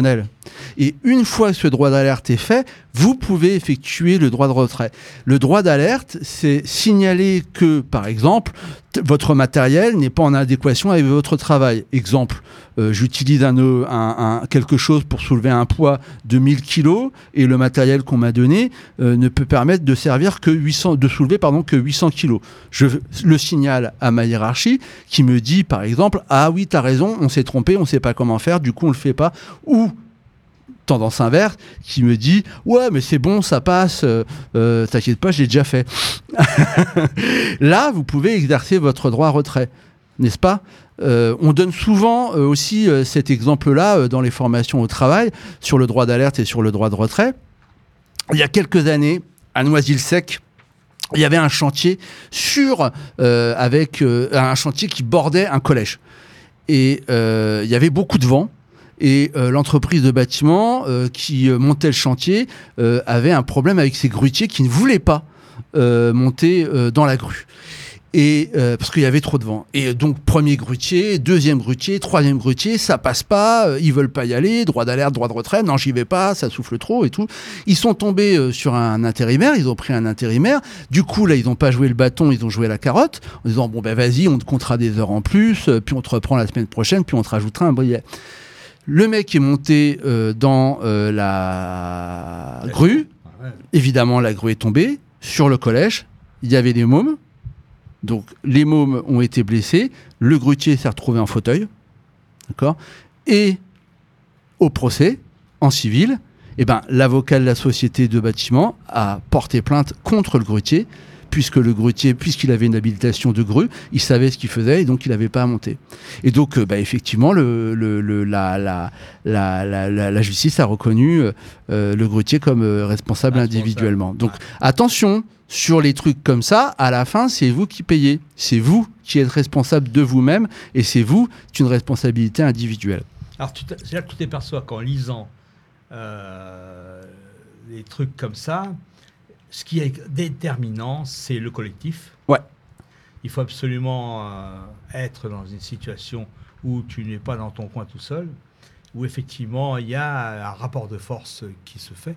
Et une fois que ce droit d'alerte est fait, vous pouvez effectuer le droit de retrait. Le droit d'alerte, c'est signaler que, par exemple, t- votre matériel n'est pas en adéquation avec votre travail. Exemple, euh, j'utilise un, un, un, quelque chose pour soulever un poids de mille kilos et le matériel qu'on m'a donné euh, ne peut permettre de servir que huit cents, de soulever pardon, que huit cents kilos. Je le signale à ma hiérarchie qui me dit, par exemple, ah oui, t'as raison, on s'est trompé, on sait pas comment faire, du coup on le fait pas. Ou tendance inverse qui me dit ouais mais c'est bon ça passe euh, euh, t'inquiète pas j'ai déjà fait. Là vous pouvez exercer votre droit à retrait, n'est-ce pas? Euh, on donne souvent euh, aussi euh, cet exemple là euh, dans les formations au travail sur le droit d'alerte et sur le droit de retrait. Il y a quelques années à Noisy-le-Sec il y avait un chantier sur euh, avec euh, un chantier qui bordait un collège et euh, il y avait beaucoup de vent. Et euh, l'entreprise de bâtiment euh, qui euh, montait le chantier euh, avait un problème avec ses grutiers qui ne voulaient pas euh, monter euh, dans la grue. Et euh, parce qu'il y avait trop de vent. Et donc premier grutier, deuxième grutier, troisième grutier, ça passe pas, euh, ils veulent pas y aller, droit d'alerte, droit de retrait, non j'y vais pas, ça souffle trop et tout. Ils sont tombés euh, sur un intérimaire, ils ont pris un intérimaire. Du coup là ils ont pas joué le bâton, ils ont joué la carotte en disant bon ben vas-y on te comptera des heures en plus, euh, puis on te reprend la semaine prochaine, puis on te rajoutera un brillet. Le mec est monté euh, dans euh, la grue. Évidemment, la grue est tombée sur le collège. Il y avait des mômes. Donc, les mômes ont été blessés. Le grutier s'est retrouvé en fauteuil. D'accord ? Et au procès, en civil, eh ben, l'avocat de la société de bâtiment a porté plainte contre le grutier, puisque le grutier, puisqu'il avait une habilitation de grue, il savait ce qu'il faisait et donc il n'avait pas à monter. Et donc, euh, bah, effectivement, le, le, le, la, la, la, la, la, la justice a reconnu euh, le grutier comme euh, responsable, responsable individuellement. Donc, ouais. Attention, sur les trucs comme ça, à la fin, c'est vous qui payez. C'est vous qui êtes responsable de vous-même et c'est vous, c'est une responsabilité individuelle. Alors, tu c'est là que tu t'aperçois qu'en lisant euh, des trucs comme ça, ce qui est déterminant, c'est le collectif. Ouais. Il faut absolument euh, être dans une situation où tu n'es pas dans ton coin tout seul, où effectivement il y a un rapport de force qui se fait.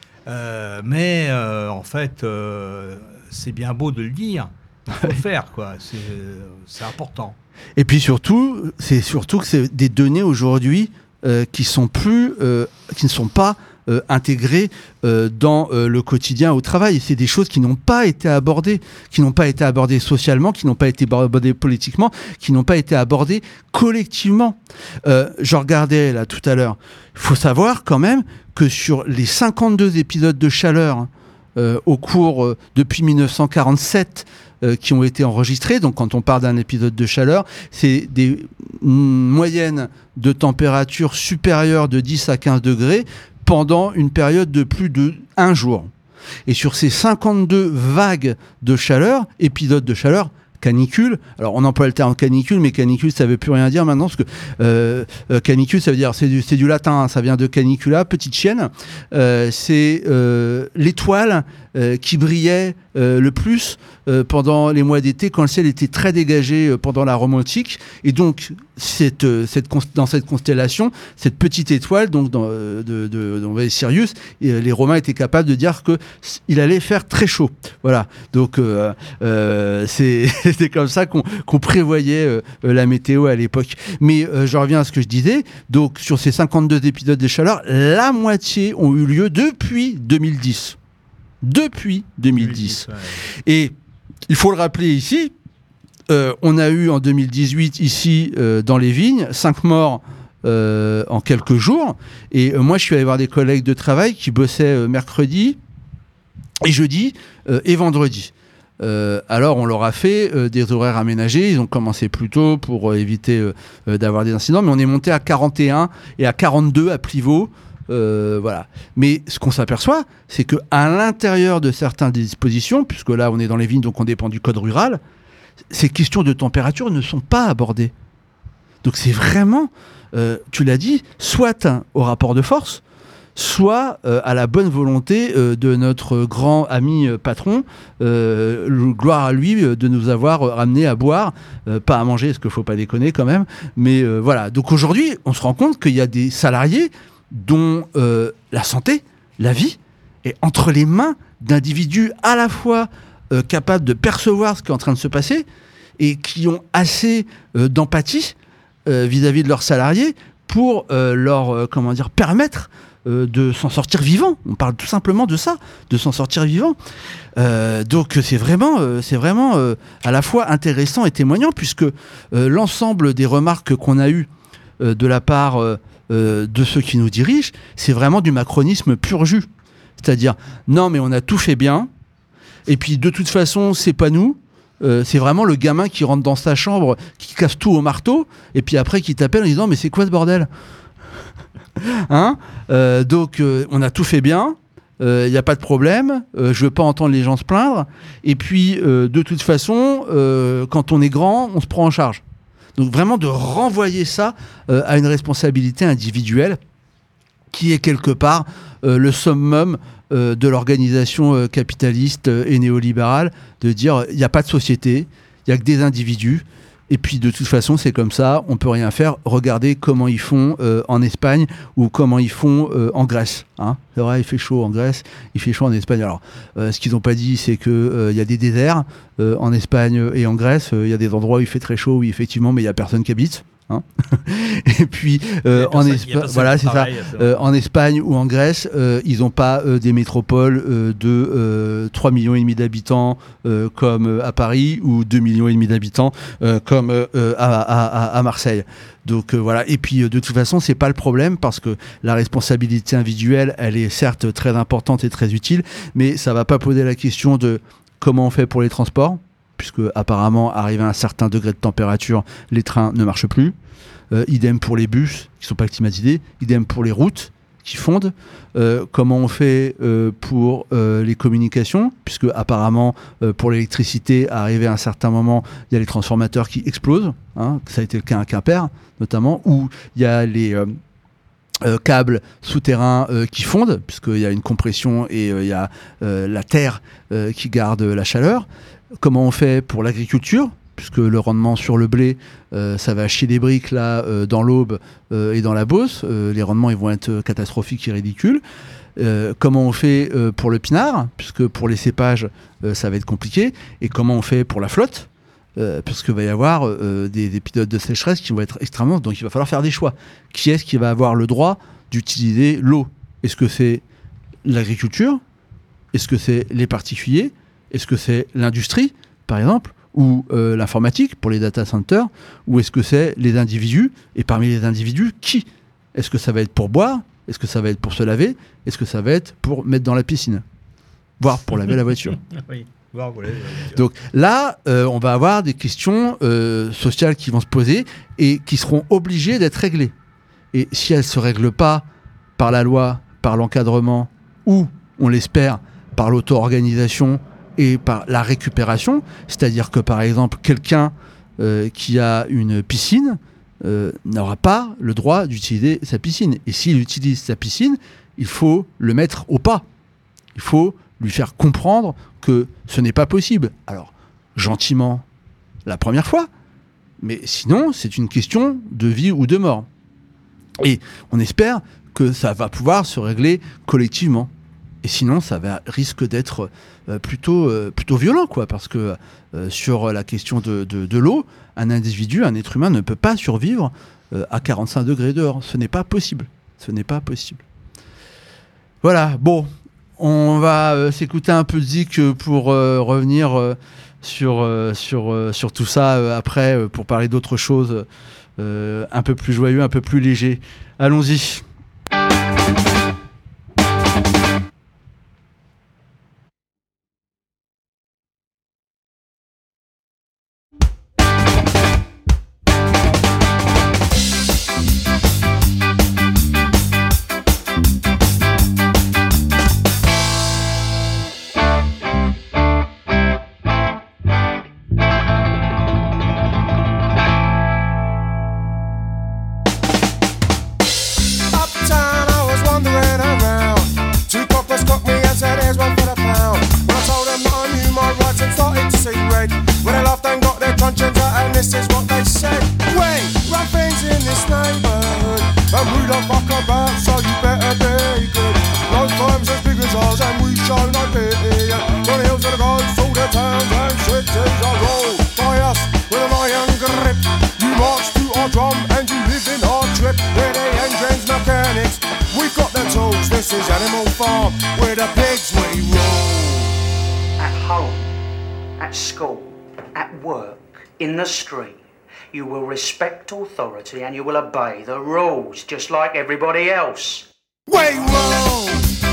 Euh, mais euh, en fait, euh, c'est bien beau de le dire. Il faut le faire, quoi. C'est, c'est important. Et puis surtout, c'est surtout que c'est des données aujourd'hui euh, qui sont plus, euh, qui ne sont pas Euh, intégrés euh, dans euh, le quotidien au travail. Et c'est des choses qui n'ont pas été abordées, qui n'ont pas été abordées socialement, qui n'ont pas été abordées politiquement, qui n'ont pas été abordées collectivement. Euh, je regardais là tout à l'heure, il faut savoir quand même que sur les cinquante-deux épisodes de chaleur euh, au cours, euh, depuis mille neuf cent quarante-sept, euh, qui ont été enregistrés, donc quand on parle d'un épisode de chaleur, c'est des mm, moyennes de température supérieures de dix à quinze degrés pendant une période de plus de un jour. Et sur ces cinquante-deux vagues de chaleur, épisodes de chaleur, canicule, alors on emploie le terme canicule, mais canicule ça veut plus rien dire maintenant, parce que euh, euh, canicule ça veut dire, c'est du, c'est du latin, hein, ça vient de canicula, petite chienne, euh, c'est euh, l'étoile euh, qui brillait euh, le plus euh, pendant les mois d'été, quand le ciel était très dégagé euh, pendant la Rome antique, et donc cette, euh, cette, dans cette constellation, cette petite étoile, donc dans, euh, de, de, de Sirius, et, euh, les Romains étaient capables de dire que il allait faire très chaud. Voilà, donc euh, euh, c'est c'est comme ça qu'on, qu'on prévoyait euh, la météo à l'époque. Mais euh, je reviens à ce que je disais. Donc, sur ces cinquante-deux épisodes de chaleur, la moitié ont eu lieu depuis deux mille dix. Depuis deux mille dix. Ouais. Et il faut le rappeler ici, euh, on a eu en deux mille dix-huit, ici, euh, dans les vignes, cinq morts euh, en quelques jours. Et euh, moi, je suis allé voir des collègues de travail qui bossaient euh, mercredi et jeudi euh, et vendredi. Euh, alors on leur a fait euh, des horaires aménagés, ils ont commencé plus tôt pour euh, éviter euh, euh, d'avoir des incidents, mais on est monté à quarante et un et à quarante-deux à Plivaux, euh, voilà. Mais ce qu'on s'aperçoit, c'est que à l'intérieur de certaines dispositions, puisque là on est dans les vignes, donc on dépend du code rural, ces questions de température ne sont pas abordées. Donc c'est vraiment, euh, tu l'as dit, soit un, au rapport de force, soit euh, à la bonne volonté euh, de notre grand ami euh, patron, euh, gloire à lui euh, de nous avoir euh, ramené à boire, euh, pas à manger, parce qu'il ne faut pas déconner quand même, mais euh, voilà. Donc aujourd'hui, on se rend compte qu'il y a des salariés dont euh, la santé, la vie, est entre les mains d'individus à la fois euh, capables de percevoir ce qui est en train de se passer et qui ont assez euh, d'empathie euh, vis-à-vis de leurs salariés pour euh, leur euh, comment dire, permettre euh, de s'en sortir vivant. On parle tout simplement de ça, de s'en sortir vivant. Euh, donc c'est vraiment, euh, c'est vraiment euh, à la fois intéressant et témoignant, puisque euh, l'ensemble des remarques qu'on a eues euh, de la part euh, euh, de ceux qui nous dirigent, c'est vraiment du macronisme pur jus. C'est-à-dire, non mais on a tout fait bien, et puis de toute façon c'est pas nous, euh, c'est vraiment le gamin qui rentre dans sa chambre, qui casse tout au marteau, et puis après qui t'appelle en disant mais c'est quoi ce bordel? Hein euh, donc euh, on a tout fait bien, il euh, n'y a pas de problème, euh, je veux pas entendre les gens se plaindre, et puis euh, de toute façon euh, quand on est grand on se prend en charge. Donc vraiment de renvoyer ça euh, à une responsabilité individuelle qui est quelque part euh, le summum euh, de l'organisation euh, capitaliste euh, et néolibérale, de dire il n'y a pas de société, il n'y a que des individus, et puis de toute façon c'est comme ça, on peut rien faire. Regardez comment ils font euh, en Espagne ou comment ils font euh, en Grèce. Hein. C'est vrai, il fait chaud en Grèce, il fait chaud en Espagne. Alors euh, ce qu'ils n'ont pas dit, c'est qu'il euh, y a des déserts euh, en Espagne et en Grèce. Il euh, y a des endroits où il fait très chaud, oui effectivement, mais il n'y a personne qui habite. Hein. Et puis euh, en Espagne, voilà, c'est ça. Euh, en Espagne ou en Grèce, euh, ils n'ont pas euh, des métropoles euh, de euh, trois millions et demi d'habitants euh, comme euh, à Paris ou deux millions et demi d'habitants euh, comme euh, à, à, à Marseille. Donc euh, voilà. Et puis euh, de toute façon, c'est pas le problème, parce que la responsabilité individuelle, elle est certes très importante et très utile, mais ça va pas poser la question de comment on fait pour les transports, puisque apparemment, arrivé à un certain degré de température, les trains ne marchent plus. Euh, idem pour les bus qui ne sont pas climatisés, idem pour les routes qui fondent. Euh, comment on fait euh, pour euh, les communications, puisque apparemment, euh, pour l'électricité, arrivé à un certain moment, il y a les transformateurs qui explosent. Hein, ça a été le cas à Quimper, notamment, où il y a les... Euh, Euh, câbles souterrains euh, qui fondent, puisqu'il y a une compression et il euh, y a euh, la terre euh, qui garde la chaleur. Comment on fait pour l'agriculture, puisque le rendement sur le blé, euh, ça va chier des briques là, euh, dans l'Aube euh, et dans la Beauce. Euh, les rendements ils vont être catastrophiques et ridicules. Euh, comment on fait euh, pour le pinard, puisque pour les cépages, euh, ça va être compliqué. Et comment on fait pour la flotte, Euh, parce qu'il va y avoir euh, des, des épisodes de sécheresse qui vont être extrêmement... Donc il va falloir faire des choix. Qui est-ce qui va avoir le droit d'utiliser l'eau? Est-ce que c'est l'agriculture? Est-ce que c'est les particuliers? Est-ce que c'est l'industrie, par exemple? Ou euh, l'informatique, pour les data centers? Ou est-ce que c'est les individus? Et parmi les individus, qui? Est-ce que ça va être pour boire? Est-ce que ça va être pour se laver? Est-ce que ça va être pour mettre dans la piscine? Voire pour laver la voiture. Oui. Donc là, euh, on va avoir des questions euh, sociales qui vont se poser et qui seront obligées d'être réglées. Et si elles ne se règlent pas par la loi, par l'encadrement, ou, on l'espère, par l'auto-organisation et par la récupération, c'est-à-dire que, par exemple, quelqu'un euh, qui a une piscine euh, n'aura pas le droit d'utiliser sa piscine. Et s'il utilise sa piscine, il faut le mettre au pas. Il faut lui faire comprendre que ce n'est pas possible. Alors, gentiment, la première fois, mais sinon, c'est une question de vie ou de mort. Et on espère que ça va pouvoir se régler collectivement. Et sinon, ça va, risque d'être euh, plutôt, euh, plutôt violent, quoi, parce que euh, sur la question de, de, de l'eau, un individu, un être humain ne peut pas survivre euh, à quarante-cinq degrés dehors. Ce n'est pas possible. Ce n'est pas possible. Voilà, bon... On va euh, s'écouter un peu de zik pour euh, revenir euh, sur, euh, sur, euh, sur tout ça euh, après, euh, pour parler d'autres choses euh, un peu plus joyeux, un peu plus léger. Allons-y. Uptown, I was wondering home, at school, at work, in the street, you will respect authority and you will obey the rules just like everybody else. Way wrong!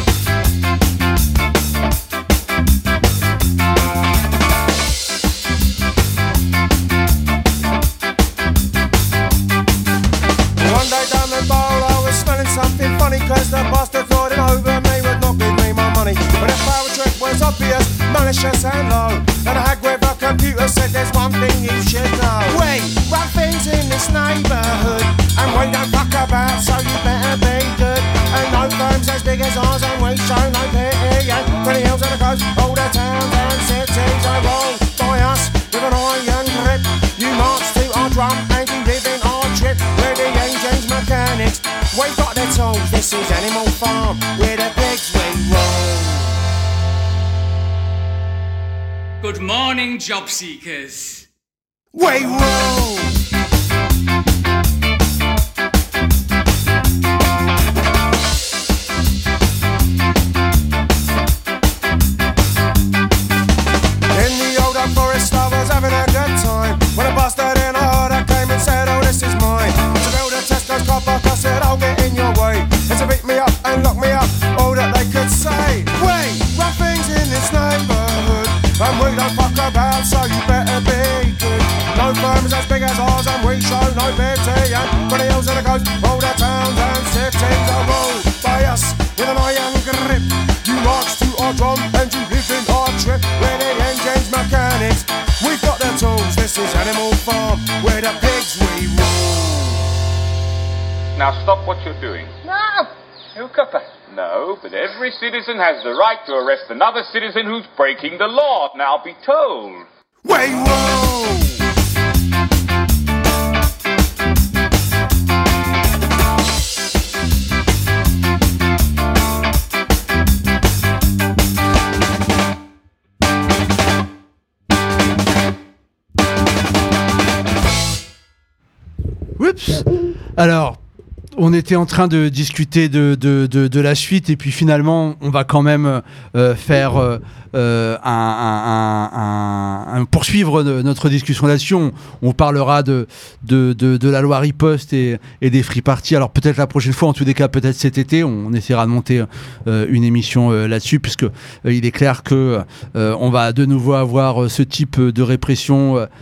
One day down the bar I was smelling something funny, cause the bastard thought him over me would not give me my money. But the power trick was obvious, malicious and low, and a hag with a computer said there's one thing you should know. Wait, run things in this neighbourhood, and we don't fuck about, so you better be good. And no firms as big as ours, and we show no pity. And for the hills and the coast, all the towns and cities are rolled by us with an iron grip. You march to our drum and you live in our trip. We're the engines mechanics, we've got the tools. This is Animal Farm, we're the pigs we roll. Good morning, job seekers. We roll. In the old forest I was having a good time, when a bastard in a harder came and said, oh, this is mine. To build a Tesco's car park, I said, I'll get in your way. And to beat me up and lock me up, all that they could say. Wait, rough things in this neighbourhood, and we don't fuck about, so you better be good. No firms as big as ours, and we show no pity. And for the hills and the coast, all the towns and cities are ruled by us with an iron grip. You march to our drum and you live in our trip. We're the engines mechanics, we've got the tools. This is Animal Farm, we're the pigs we rule. Now stop what you're doing. No! No, but every citizen has the right to arrest another citizen who's breaking the law. Now be told. We roll! Oups. Alors, on était en train de discuter de, de, de, de la suite et puis finalement on va quand même euh, faire euh, un, un, un, un poursuivre de notre discussion là-dessus. On, on parlera de, de, de, de la loi riposte et, et des free parties. Alors peut-être la prochaine fois, en tous les cas peut-être cet été, on, on essaiera de monter euh, une émission euh, là-dessus, puisque euh, il est clair que euh, on va de nouveau avoir euh, ce type de répression euh,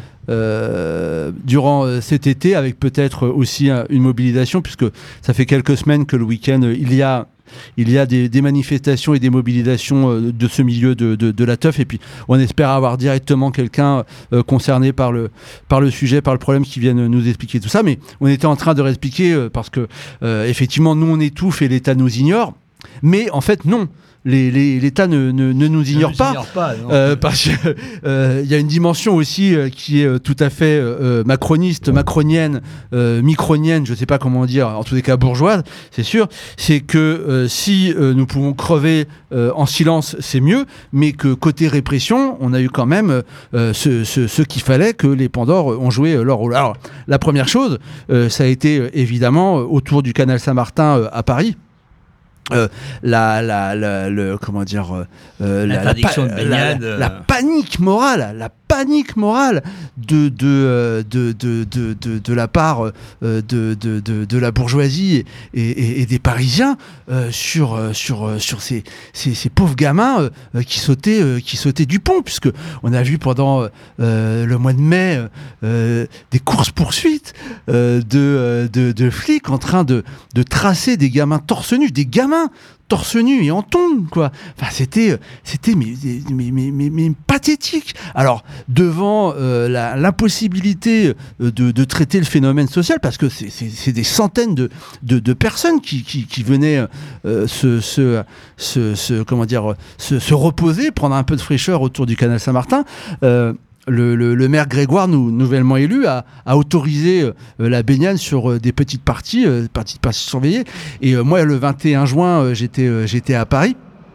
Euh, durant euh, cet été, avec peut-être aussi euh, une mobilisation, puisque ça fait quelques semaines que le week-end euh, il y a il y a des, des manifestations et des mobilisations euh, de ce milieu de, de, de la teuf, et puis on espère avoir directement quelqu'un euh, concerné par le, par le sujet, par le problème, qui vienne nous expliquer tout ça. Mais on était en train de réexpliquer euh, parce que euh, effectivement nous on étouffe et l'État nous ignore, mais en fait non. Les, les, L'État ne, ne, ne nous ignore ne pas, ignore pas euh, parce qu'il euh, y a une dimension aussi euh, qui est euh, tout à fait euh, macroniste, macronienne, euh, micronienne, je ne sais pas comment dire, en tous les cas bourgeoise, c'est sûr. C'est que euh, si euh, nous pouvons crever euh, en silence, c'est mieux, mais que côté répression, on a eu quand même euh, ce, ce, ce qu'il fallait, que les Pandores ont joué leur rôle. Alors, la première chose, euh, ça a été euh, évidemment autour du canal Saint-Martin euh, à Paris. Euh, la, la, la, le, comment dire, euh, la, la, pa- de baignade, la, la, la panique morale, la panique morale de de de de de, de, de la part euh, de, de de de la bourgeoisie et, et, et des Parisiens euh, sur sur sur ces ces, ces pauvres gamins euh, qui sautaient euh, qui sautaient du pont, puisque on a vu pendant euh, le mois de mai euh, des courses poursuites euh, de, de de flics en train de de tracer des gamins torse nu, des gamins torse nu et en tongs, quoi. Enfin, c'était, c'était mais, mais, mais, mais, mais pathétique. Alors, devant euh, la, l'impossibilité de, de traiter le phénomène social, parce que c'est, c'est, c'est des centaines de, de, de personnes qui, qui, qui venaient euh, se, se, se, se, comment dire, se, se reposer, prendre un peu de fraîcheur autour du canal Saint-Martin. Euh, Le, le, le maire Grégoire, nous, nouvellement élu, a, a autorisé euh, la baignade sur euh, des petites parties, euh, petites parties surveillées. Et euh, moi, le vingt et un juin, euh, j'étais, euh, j'étais à Paris.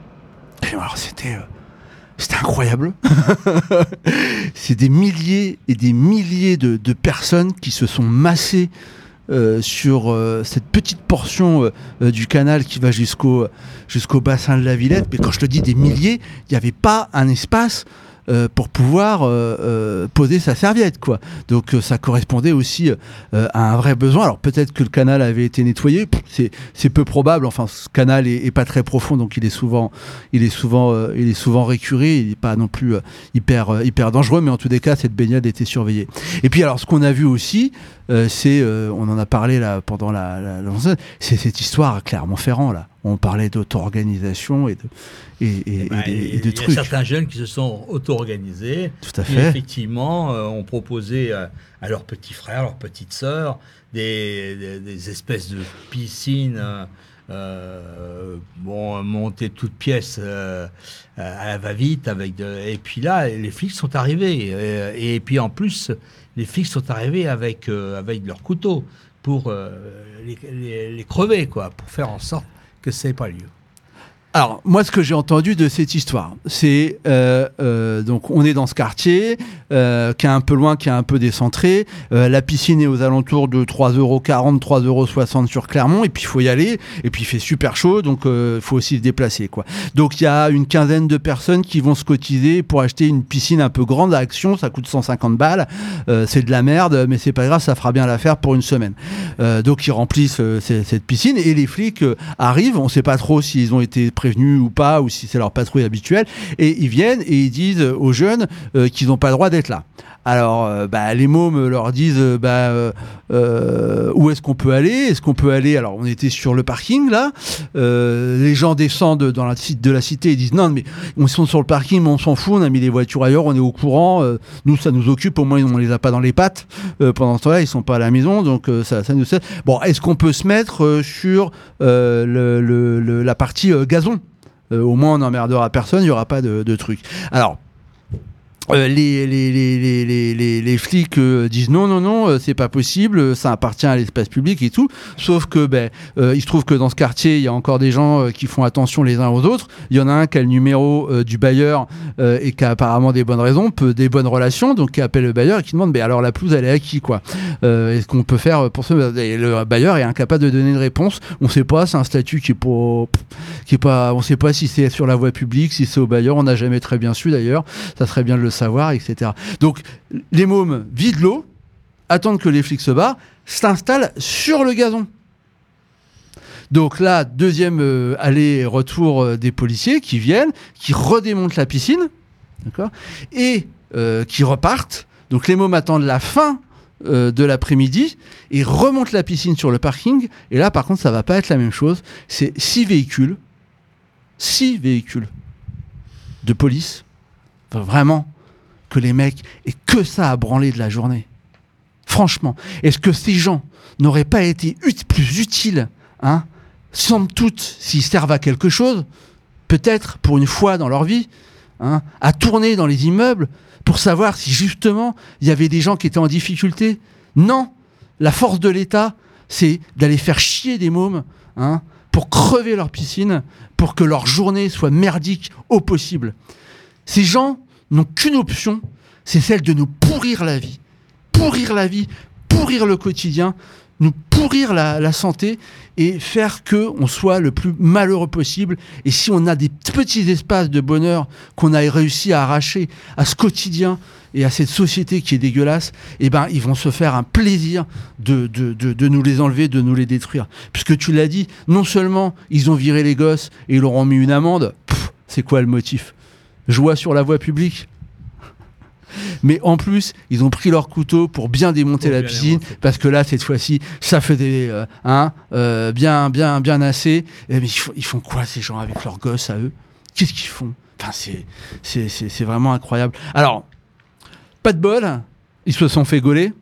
Et alors, c'était, euh, c'était incroyable. C'est des milliers et des milliers de, de personnes qui se sont massées euh, sur euh, cette petite portion euh, du canal qui va jusqu'au jusqu'au bassin de la Villette. Mais quand je te dis des milliers, il n'y avait pas un espace Euh, pour pouvoir euh, euh, poser sa serviette, quoi. Donc euh, ça correspondait aussi euh, à un vrai besoin. Alors peut-être que le canal avait été nettoyé, c'est c'est peu probable. Enfin, ce canal est, est pas très profond, donc il est souvent il est souvent euh, il est souvent récuré. Il n'est pas non plus euh, hyper euh, hyper dangereux, mais en tous les cas, cette baignade était surveillée. Et puis alors, ce qu'on a vu aussi, euh, c'est euh, on en a parlé là pendant la, la, la c'est cette histoire à Clermont-Ferrand là. On parlait d'auto-organisation et de, et, et, et, bah, et, de, et de il trucs. Il y a certains jeunes qui se sont auto-organisés. Tout à qui, fait. effectivement, euh, ont proposé à, à leurs petits frères, leurs petites sœurs, des, des, des espèces de piscines, euh, bon, montées toutes pièces euh, à la va-vite. Avec de... Et puis là, les flics sont arrivés. Et, et puis en plus, les flics sont arrivés avec, euh, avec leurs couteaux pour euh, les, les, les crever, quoi, pour faire en sorte que ça n'ait pas lieu. Alors, moi, ce que j'ai entendu de cette histoire, c'est euh, euh, donc on est dans ce quartier euh, qui est un peu loin, qui est un peu décentré. Euh, la piscine est aux alentours de trois euros quarante, trois euros soixante sur Clermont, et puis il faut y aller. Et puis il fait super chaud, donc il euh, faut aussi se déplacer, quoi. Donc il y a une quinzaine de personnes qui vont se cotiser pour acheter une piscine un peu grande à Action. Ça coûte cent cinquante balles. Euh, c'est de la merde, mais c'est pas grave, ça fera bien l'affaire pour une semaine. Euh, donc ils remplissent euh, c- cette piscine et les flics euh, arrivent. On sait pas trop s'ils ont été prévenus ou pas, ou si c'est leur patrouille habituelle, et ils viennent et ils disent aux jeunes euh, qu'ils n'ont pas le droit d'être là. Alors, euh, bah, les mômes leur disent euh, bah, euh, euh, où est-ce qu'on peut aller ? Est-ce qu'on peut aller ? Alors, on était sur le parking là. Euh, les gens descendent dans la de la cité et disent non, mais on sont sur le parking, mais on s'en fout. On a mis les voitures ailleurs, on est au courant. Euh, nous, ça nous occupe. Au moins, on les a pas dans les pattes. Euh, pendant ce temps-là, ils sont pas à la maison, donc euh, ça, ça nous sert. Bon, est-ce qu'on peut se mettre euh, sur euh, le, le, le, la partie euh, gazon ? Euh, au moins, on n'emmerdera personne. Il y aura pas de, de trucs. Alors. Euh, les, les, les, les, les, les, les flics euh, disent non, non, non, euh, c'est pas possible, ça appartient à l'espace public et tout. Sauf que, ben, euh, il se trouve que dans ce quartier, il y a encore des gens euh, qui font attention les uns aux autres. Il y en a un qui a le numéro euh, du bailleur euh, et qui a apparemment des bonnes raisons, peu, des bonnes relations, donc qui appelle le bailleur et qui demande, ben alors la pelouse, elle est à qui, quoi euh, Est-ce qu'on peut faire pour ce. Et le bailleur est incapable de donner une réponse. On sait pas, c'est un statut qui est pas, qui est pas. On sait pas si c'est sur la voie publique, si c'est au bailleur. On n'a jamais très bien su d'ailleurs. Ça serait bien de le savoir, et cetera. Donc, les mômes vident l'eau, attendent que les flics se barrent, s'installent sur le gazon. Donc là, deuxième euh, aller-retour euh, des policiers qui viennent, qui redémontent la piscine, d'accord, et euh, qui repartent. Donc les mômes attendent la fin euh, de l'après-midi et remontent la piscine sur le parking. Et là, par contre, ça va pas être la même chose. C'est six véhicules, six véhicules de police, enfin, vraiment, que les mecs aient que ça à branler de la journée. Franchement, est-ce que ces gens n'auraient pas été ut- plus utiles, hein, somme toute, s'ils servent à quelque chose, peut-être pour une fois dans leur vie, hein, à tourner dans les immeubles pour savoir si justement il y avait des gens qui étaient en difficulté ? Non, la force de l'État, c'est d'aller faire chier des mômes, hein, pour crever leur piscine, pour que leur journée soit merdique au possible. Ces gens n'ont qu'une option, c'est celle de nous pourrir la vie. Pourrir la vie, pourrir le quotidien, nous pourrir la, la santé et faire qu'on soit le plus malheureux possible. Et si on a des petits espaces de bonheur qu'on a réussi à arracher à ce quotidien et à cette société qui est dégueulasse, eh ben, ils vont se faire un plaisir de, de, de, de nous les enlever, de nous les détruire. Puisque tu l'as dit, non seulement ils ont viré les gosses et ils leur ont mis une amende, pff, c'est quoi le motif ? Joie sur la voie publique. Mais en plus, ils ont pris leur couteau pour bien démonter pour la bien piscine, démonter. Parce que là, cette fois-ci, ça faisait euh, hein, euh, bien, bien, bien assez. Et, mais ils font, ils font quoi, ces gens, avec leurs gosses à eux ? Qu'est-ce qu'ils font ? Enfin, c'est, c'est, c'est, c'est vraiment incroyable. Alors, pas de bol, ils se sont fait gauler,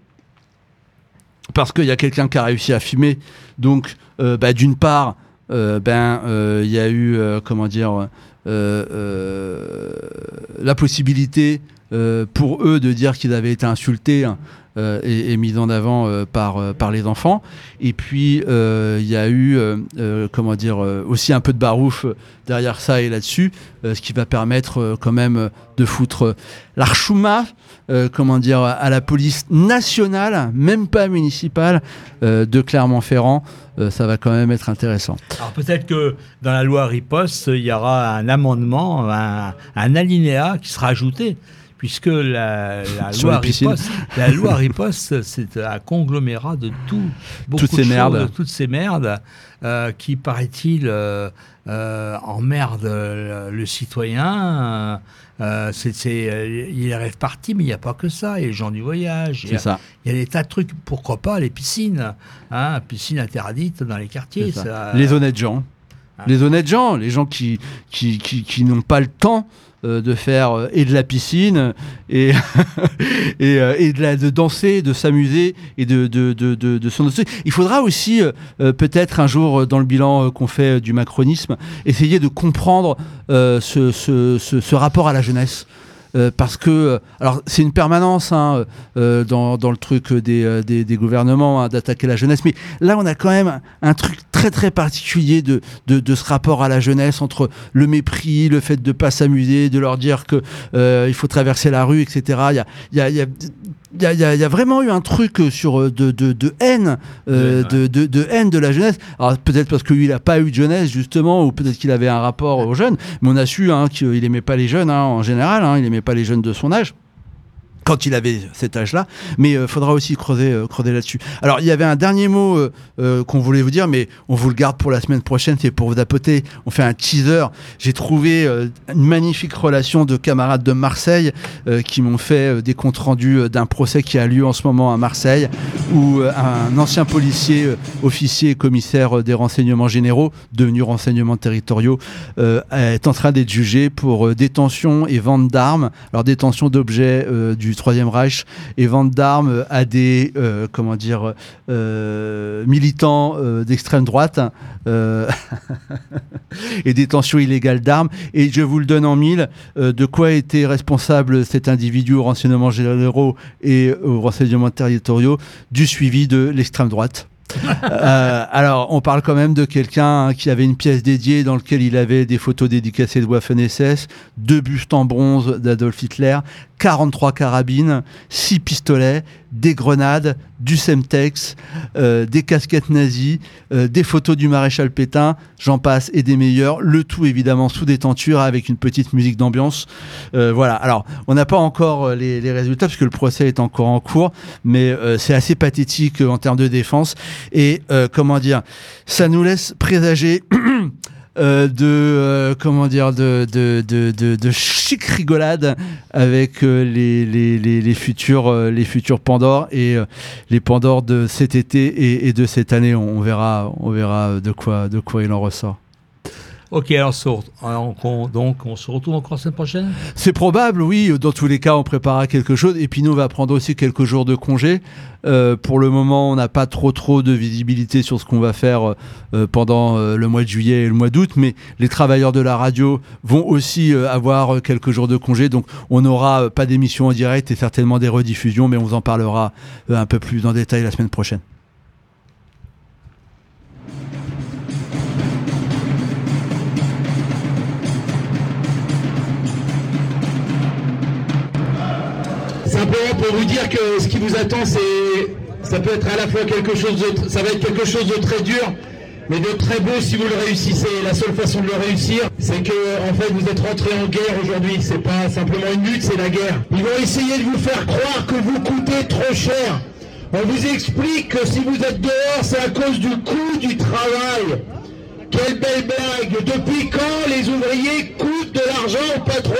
parce qu'il y a quelqu'un qui a réussi à filmer. Donc, euh, bah, d'une part, euh, ben, euh, y a eu, euh, comment dire... Euh, euh, la possibilité euh, pour eux de dire qu'ils avaient été insultés hein, euh, et, et mis en avant euh, par, euh, par les enfants. Et puis, il euh, y a eu, euh, euh, comment dire, euh, aussi un peu de barouf derrière ça et là-dessus, euh, ce qui va permettre euh, quand même de foutre l'archouma, euh, comment dire, à la police nationale, même pas municipale, euh, de Clermont-Ferrand. Euh, ça va quand même être intéressant. Alors peut-être que dans la loi riposte, il y aura un amendement, un, un alinéa qui sera ajouté, puisque la, la, loi, riposte, la loi riposte, c'est un conglomérat de tout, beaucoup toutes ces de merdes, choses, toutes ces merdes euh, qui, paraît-il, euh, euh, emmerdent le, le citoyen. Euh, c'est, c'est, euh, il y a rêve parti, mais il n'y a pas que ça. Il y a les gens du voyage. Il y a, ça. Il y a des tas de trucs. Pourquoi pas les piscines, hein, piscines interdites dans les quartiers. Ça. Ça, les honnêtes gens. Hein. Les honnêtes gens, les gens qui, qui, qui, qui n'ont pas le temps euh, de faire euh, et de la piscine et, et, euh, et de, la, de danser, de s'amuser et de, de, de, de, de s'en occuper. Il faudra aussi euh, peut-être un jour dans le bilan euh, qu'on fait euh, du macronisme essayer de comprendre euh, ce, ce, ce, ce rapport à la jeunesse. Euh, parce que, alors c'est une permanence hein, euh, dans, dans le truc des, des, des gouvernements hein, d'attaquer la jeunesse, mais là on a quand même un, un truc très très particulier de, de, de ce rapport à la jeunesse entre le mépris, le fait de ne pas s'amuser, de leur dire que euh, il faut traverser la rue, et cetera. Il y a, il y a, il y a Il y, a, il, y a, il y a vraiment eu un truc sur de, de, de haine, euh, de, de, de haine de la jeunesse. Alors peut-être parce que lui, il n'a pas eu de jeunesse justement, ou peut-être qu'il avait un rapport aux jeunes. Mais on a su hein, qu'il aimait pas les jeunes hein, en général. Hein, il aimait pas les jeunes de son âge. Quand il avait cet âge-là, mais il euh, faudra aussi creuser, euh, creuser là-dessus. Alors, il y avait un dernier mot euh, euh, qu'on voulait vous dire, mais on vous le garde pour la semaine prochaine, c'est pour vous tapoter. On fait un teaser. J'ai trouvé euh, une magnifique relation de camarades de Marseille euh, qui m'ont fait euh, des comptes rendus euh, d'un procès qui a lieu en ce moment à Marseille, où euh, un ancien policier, euh, officier et commissaire euh, des renseignements généraux, devenu renseignements territoriaux, euh, est en train d'être jugé pour euh, détention et vente d'armes. Alors, détention d'objets euh, du Troisième Reich et vente d'armes à des euh, comment dire euh, militants euh, d'extrême droite euh, et détention illégale d'armes. Et je vous le donne en mille, euh, de quoi était responsable cet individu aux renseignements généraux et aux renseignements territoriaux du suivi de l'extrême droite. euh, alors, on parle quand même de quelqu'un hein, qui avait une pièce dédiée dans laquelle il avait des photos dédicacées de Waffen S S, deux bustes en bronze d'Adolf Hitler, quarante-trois carabines, six pistolets, des grenades, du Semtex, euh, des casquettes nazies, euh, des photos du maréchal Pétain, j'en passe, et des meilleurs. Le tout évidemment sous détenture avec une petite musique d'ambiance. Euh, voilà. Alors, on n'a pas encore les, les résultats parce que le procès est encore en cours, mais euh, c'est assez pathétique en termes de défense. Et euh, comment dire, ça nous laisse présager. Euh, de euh, comment dire de de de de, de chic rigolade avec euh, les, les les les futurs euh, les futurs Pandores et euh, les Pandores de cet été et, et de cette année. On, on verra on verra de quoi de quoi il en ressort. Ok, alors, alors on, donc on se retrouve encore la semaine prochaine ? C'est probable, oui. Dans tous les cas, on préparera quelque chose. Et puis nous, on va prendre aussi quelques jours de congé. Euh, pour le moment, on n'a pas trop trop de visibilité sur ce qu'on va faire euh, pendant euh, le mois de juillet et le mois d'août. Mais les travailleurs de la radio vont aussi euh, avoir quelques jours de congé. Donc on n'aura euh, pas d'émission en direct et certainement des rediffusions. Mais on vous en parlera euh, un peu plus en détail la semaine prochaine. Simplement pour vous dire que ce qui vous attend, c'est, ça peut être à la fois quelque chose de, ça va être quelque chose de très dur, mais de très beau si vous le réussissez. La seule façon de le réussir, c'est que, en fait, vous êtes rentré en guerre aujourd'hui. C'est pas simplement une lutte, c'est la guerre. Ils vont essayer de vous faire croire que vous coûtez trop cher. On vous explique que si vous êtes dehors, c'est à cause du coût du travail. Quelle belle blague. Depuis quand les ouvriers coûtent de l'argent au patron?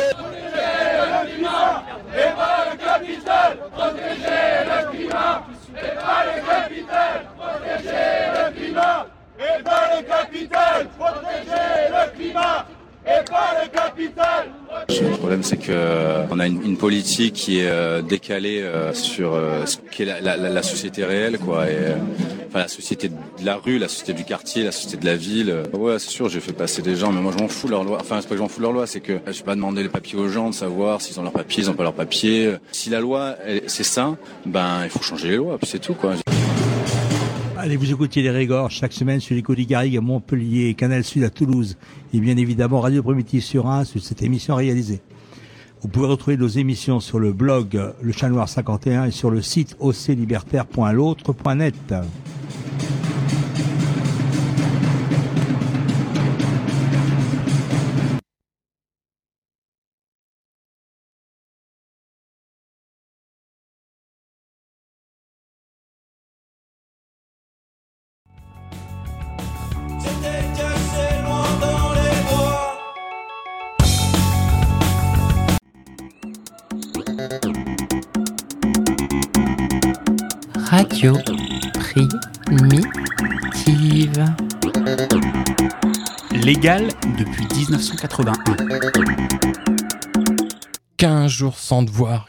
Et pas le capital, protéger le climat. Et pas le capital, protéger le climat. Et pas le capital, protéger le climat. Et pas le capital. Le problème, c'est que on a une, une politique qui est euh, décalée euh, sur euh, ce qu'est la, la, la société réelle, quoi. Et, euh, enfin, la société de la rue, la société du quartier, la société de la ville. Ouais, c'est sûr, j'ai fait passer des gens, mais moi je m'en fous de leur loi. Enfin, c'est pas que je m'en fous de leur loi, c'est que je vais pas demander les papiers aux gens de savoir s'ils ont leurs papiers, ils ont pas leurs papiers. Si la loi, elle, c'est ça, ben il faut changer les lois, puis c'est tout, quoi. Allez, vous écoutez les Régors chaque semaine sur les Côtes Garrigues à Montpellier, Canal Sud à Toulouse et bien évidemment Radio Primitive sur Reims sur cette émission réalisée. Vous pouvez retrouver nos émissions sur le blog Le Chat Noir cinquante et un et sur le site o c libertaire point l'autre point net. Radio Primitive. Légal depuis dix-neuf cent quatre-vingt-un. quinze jours sans devoir,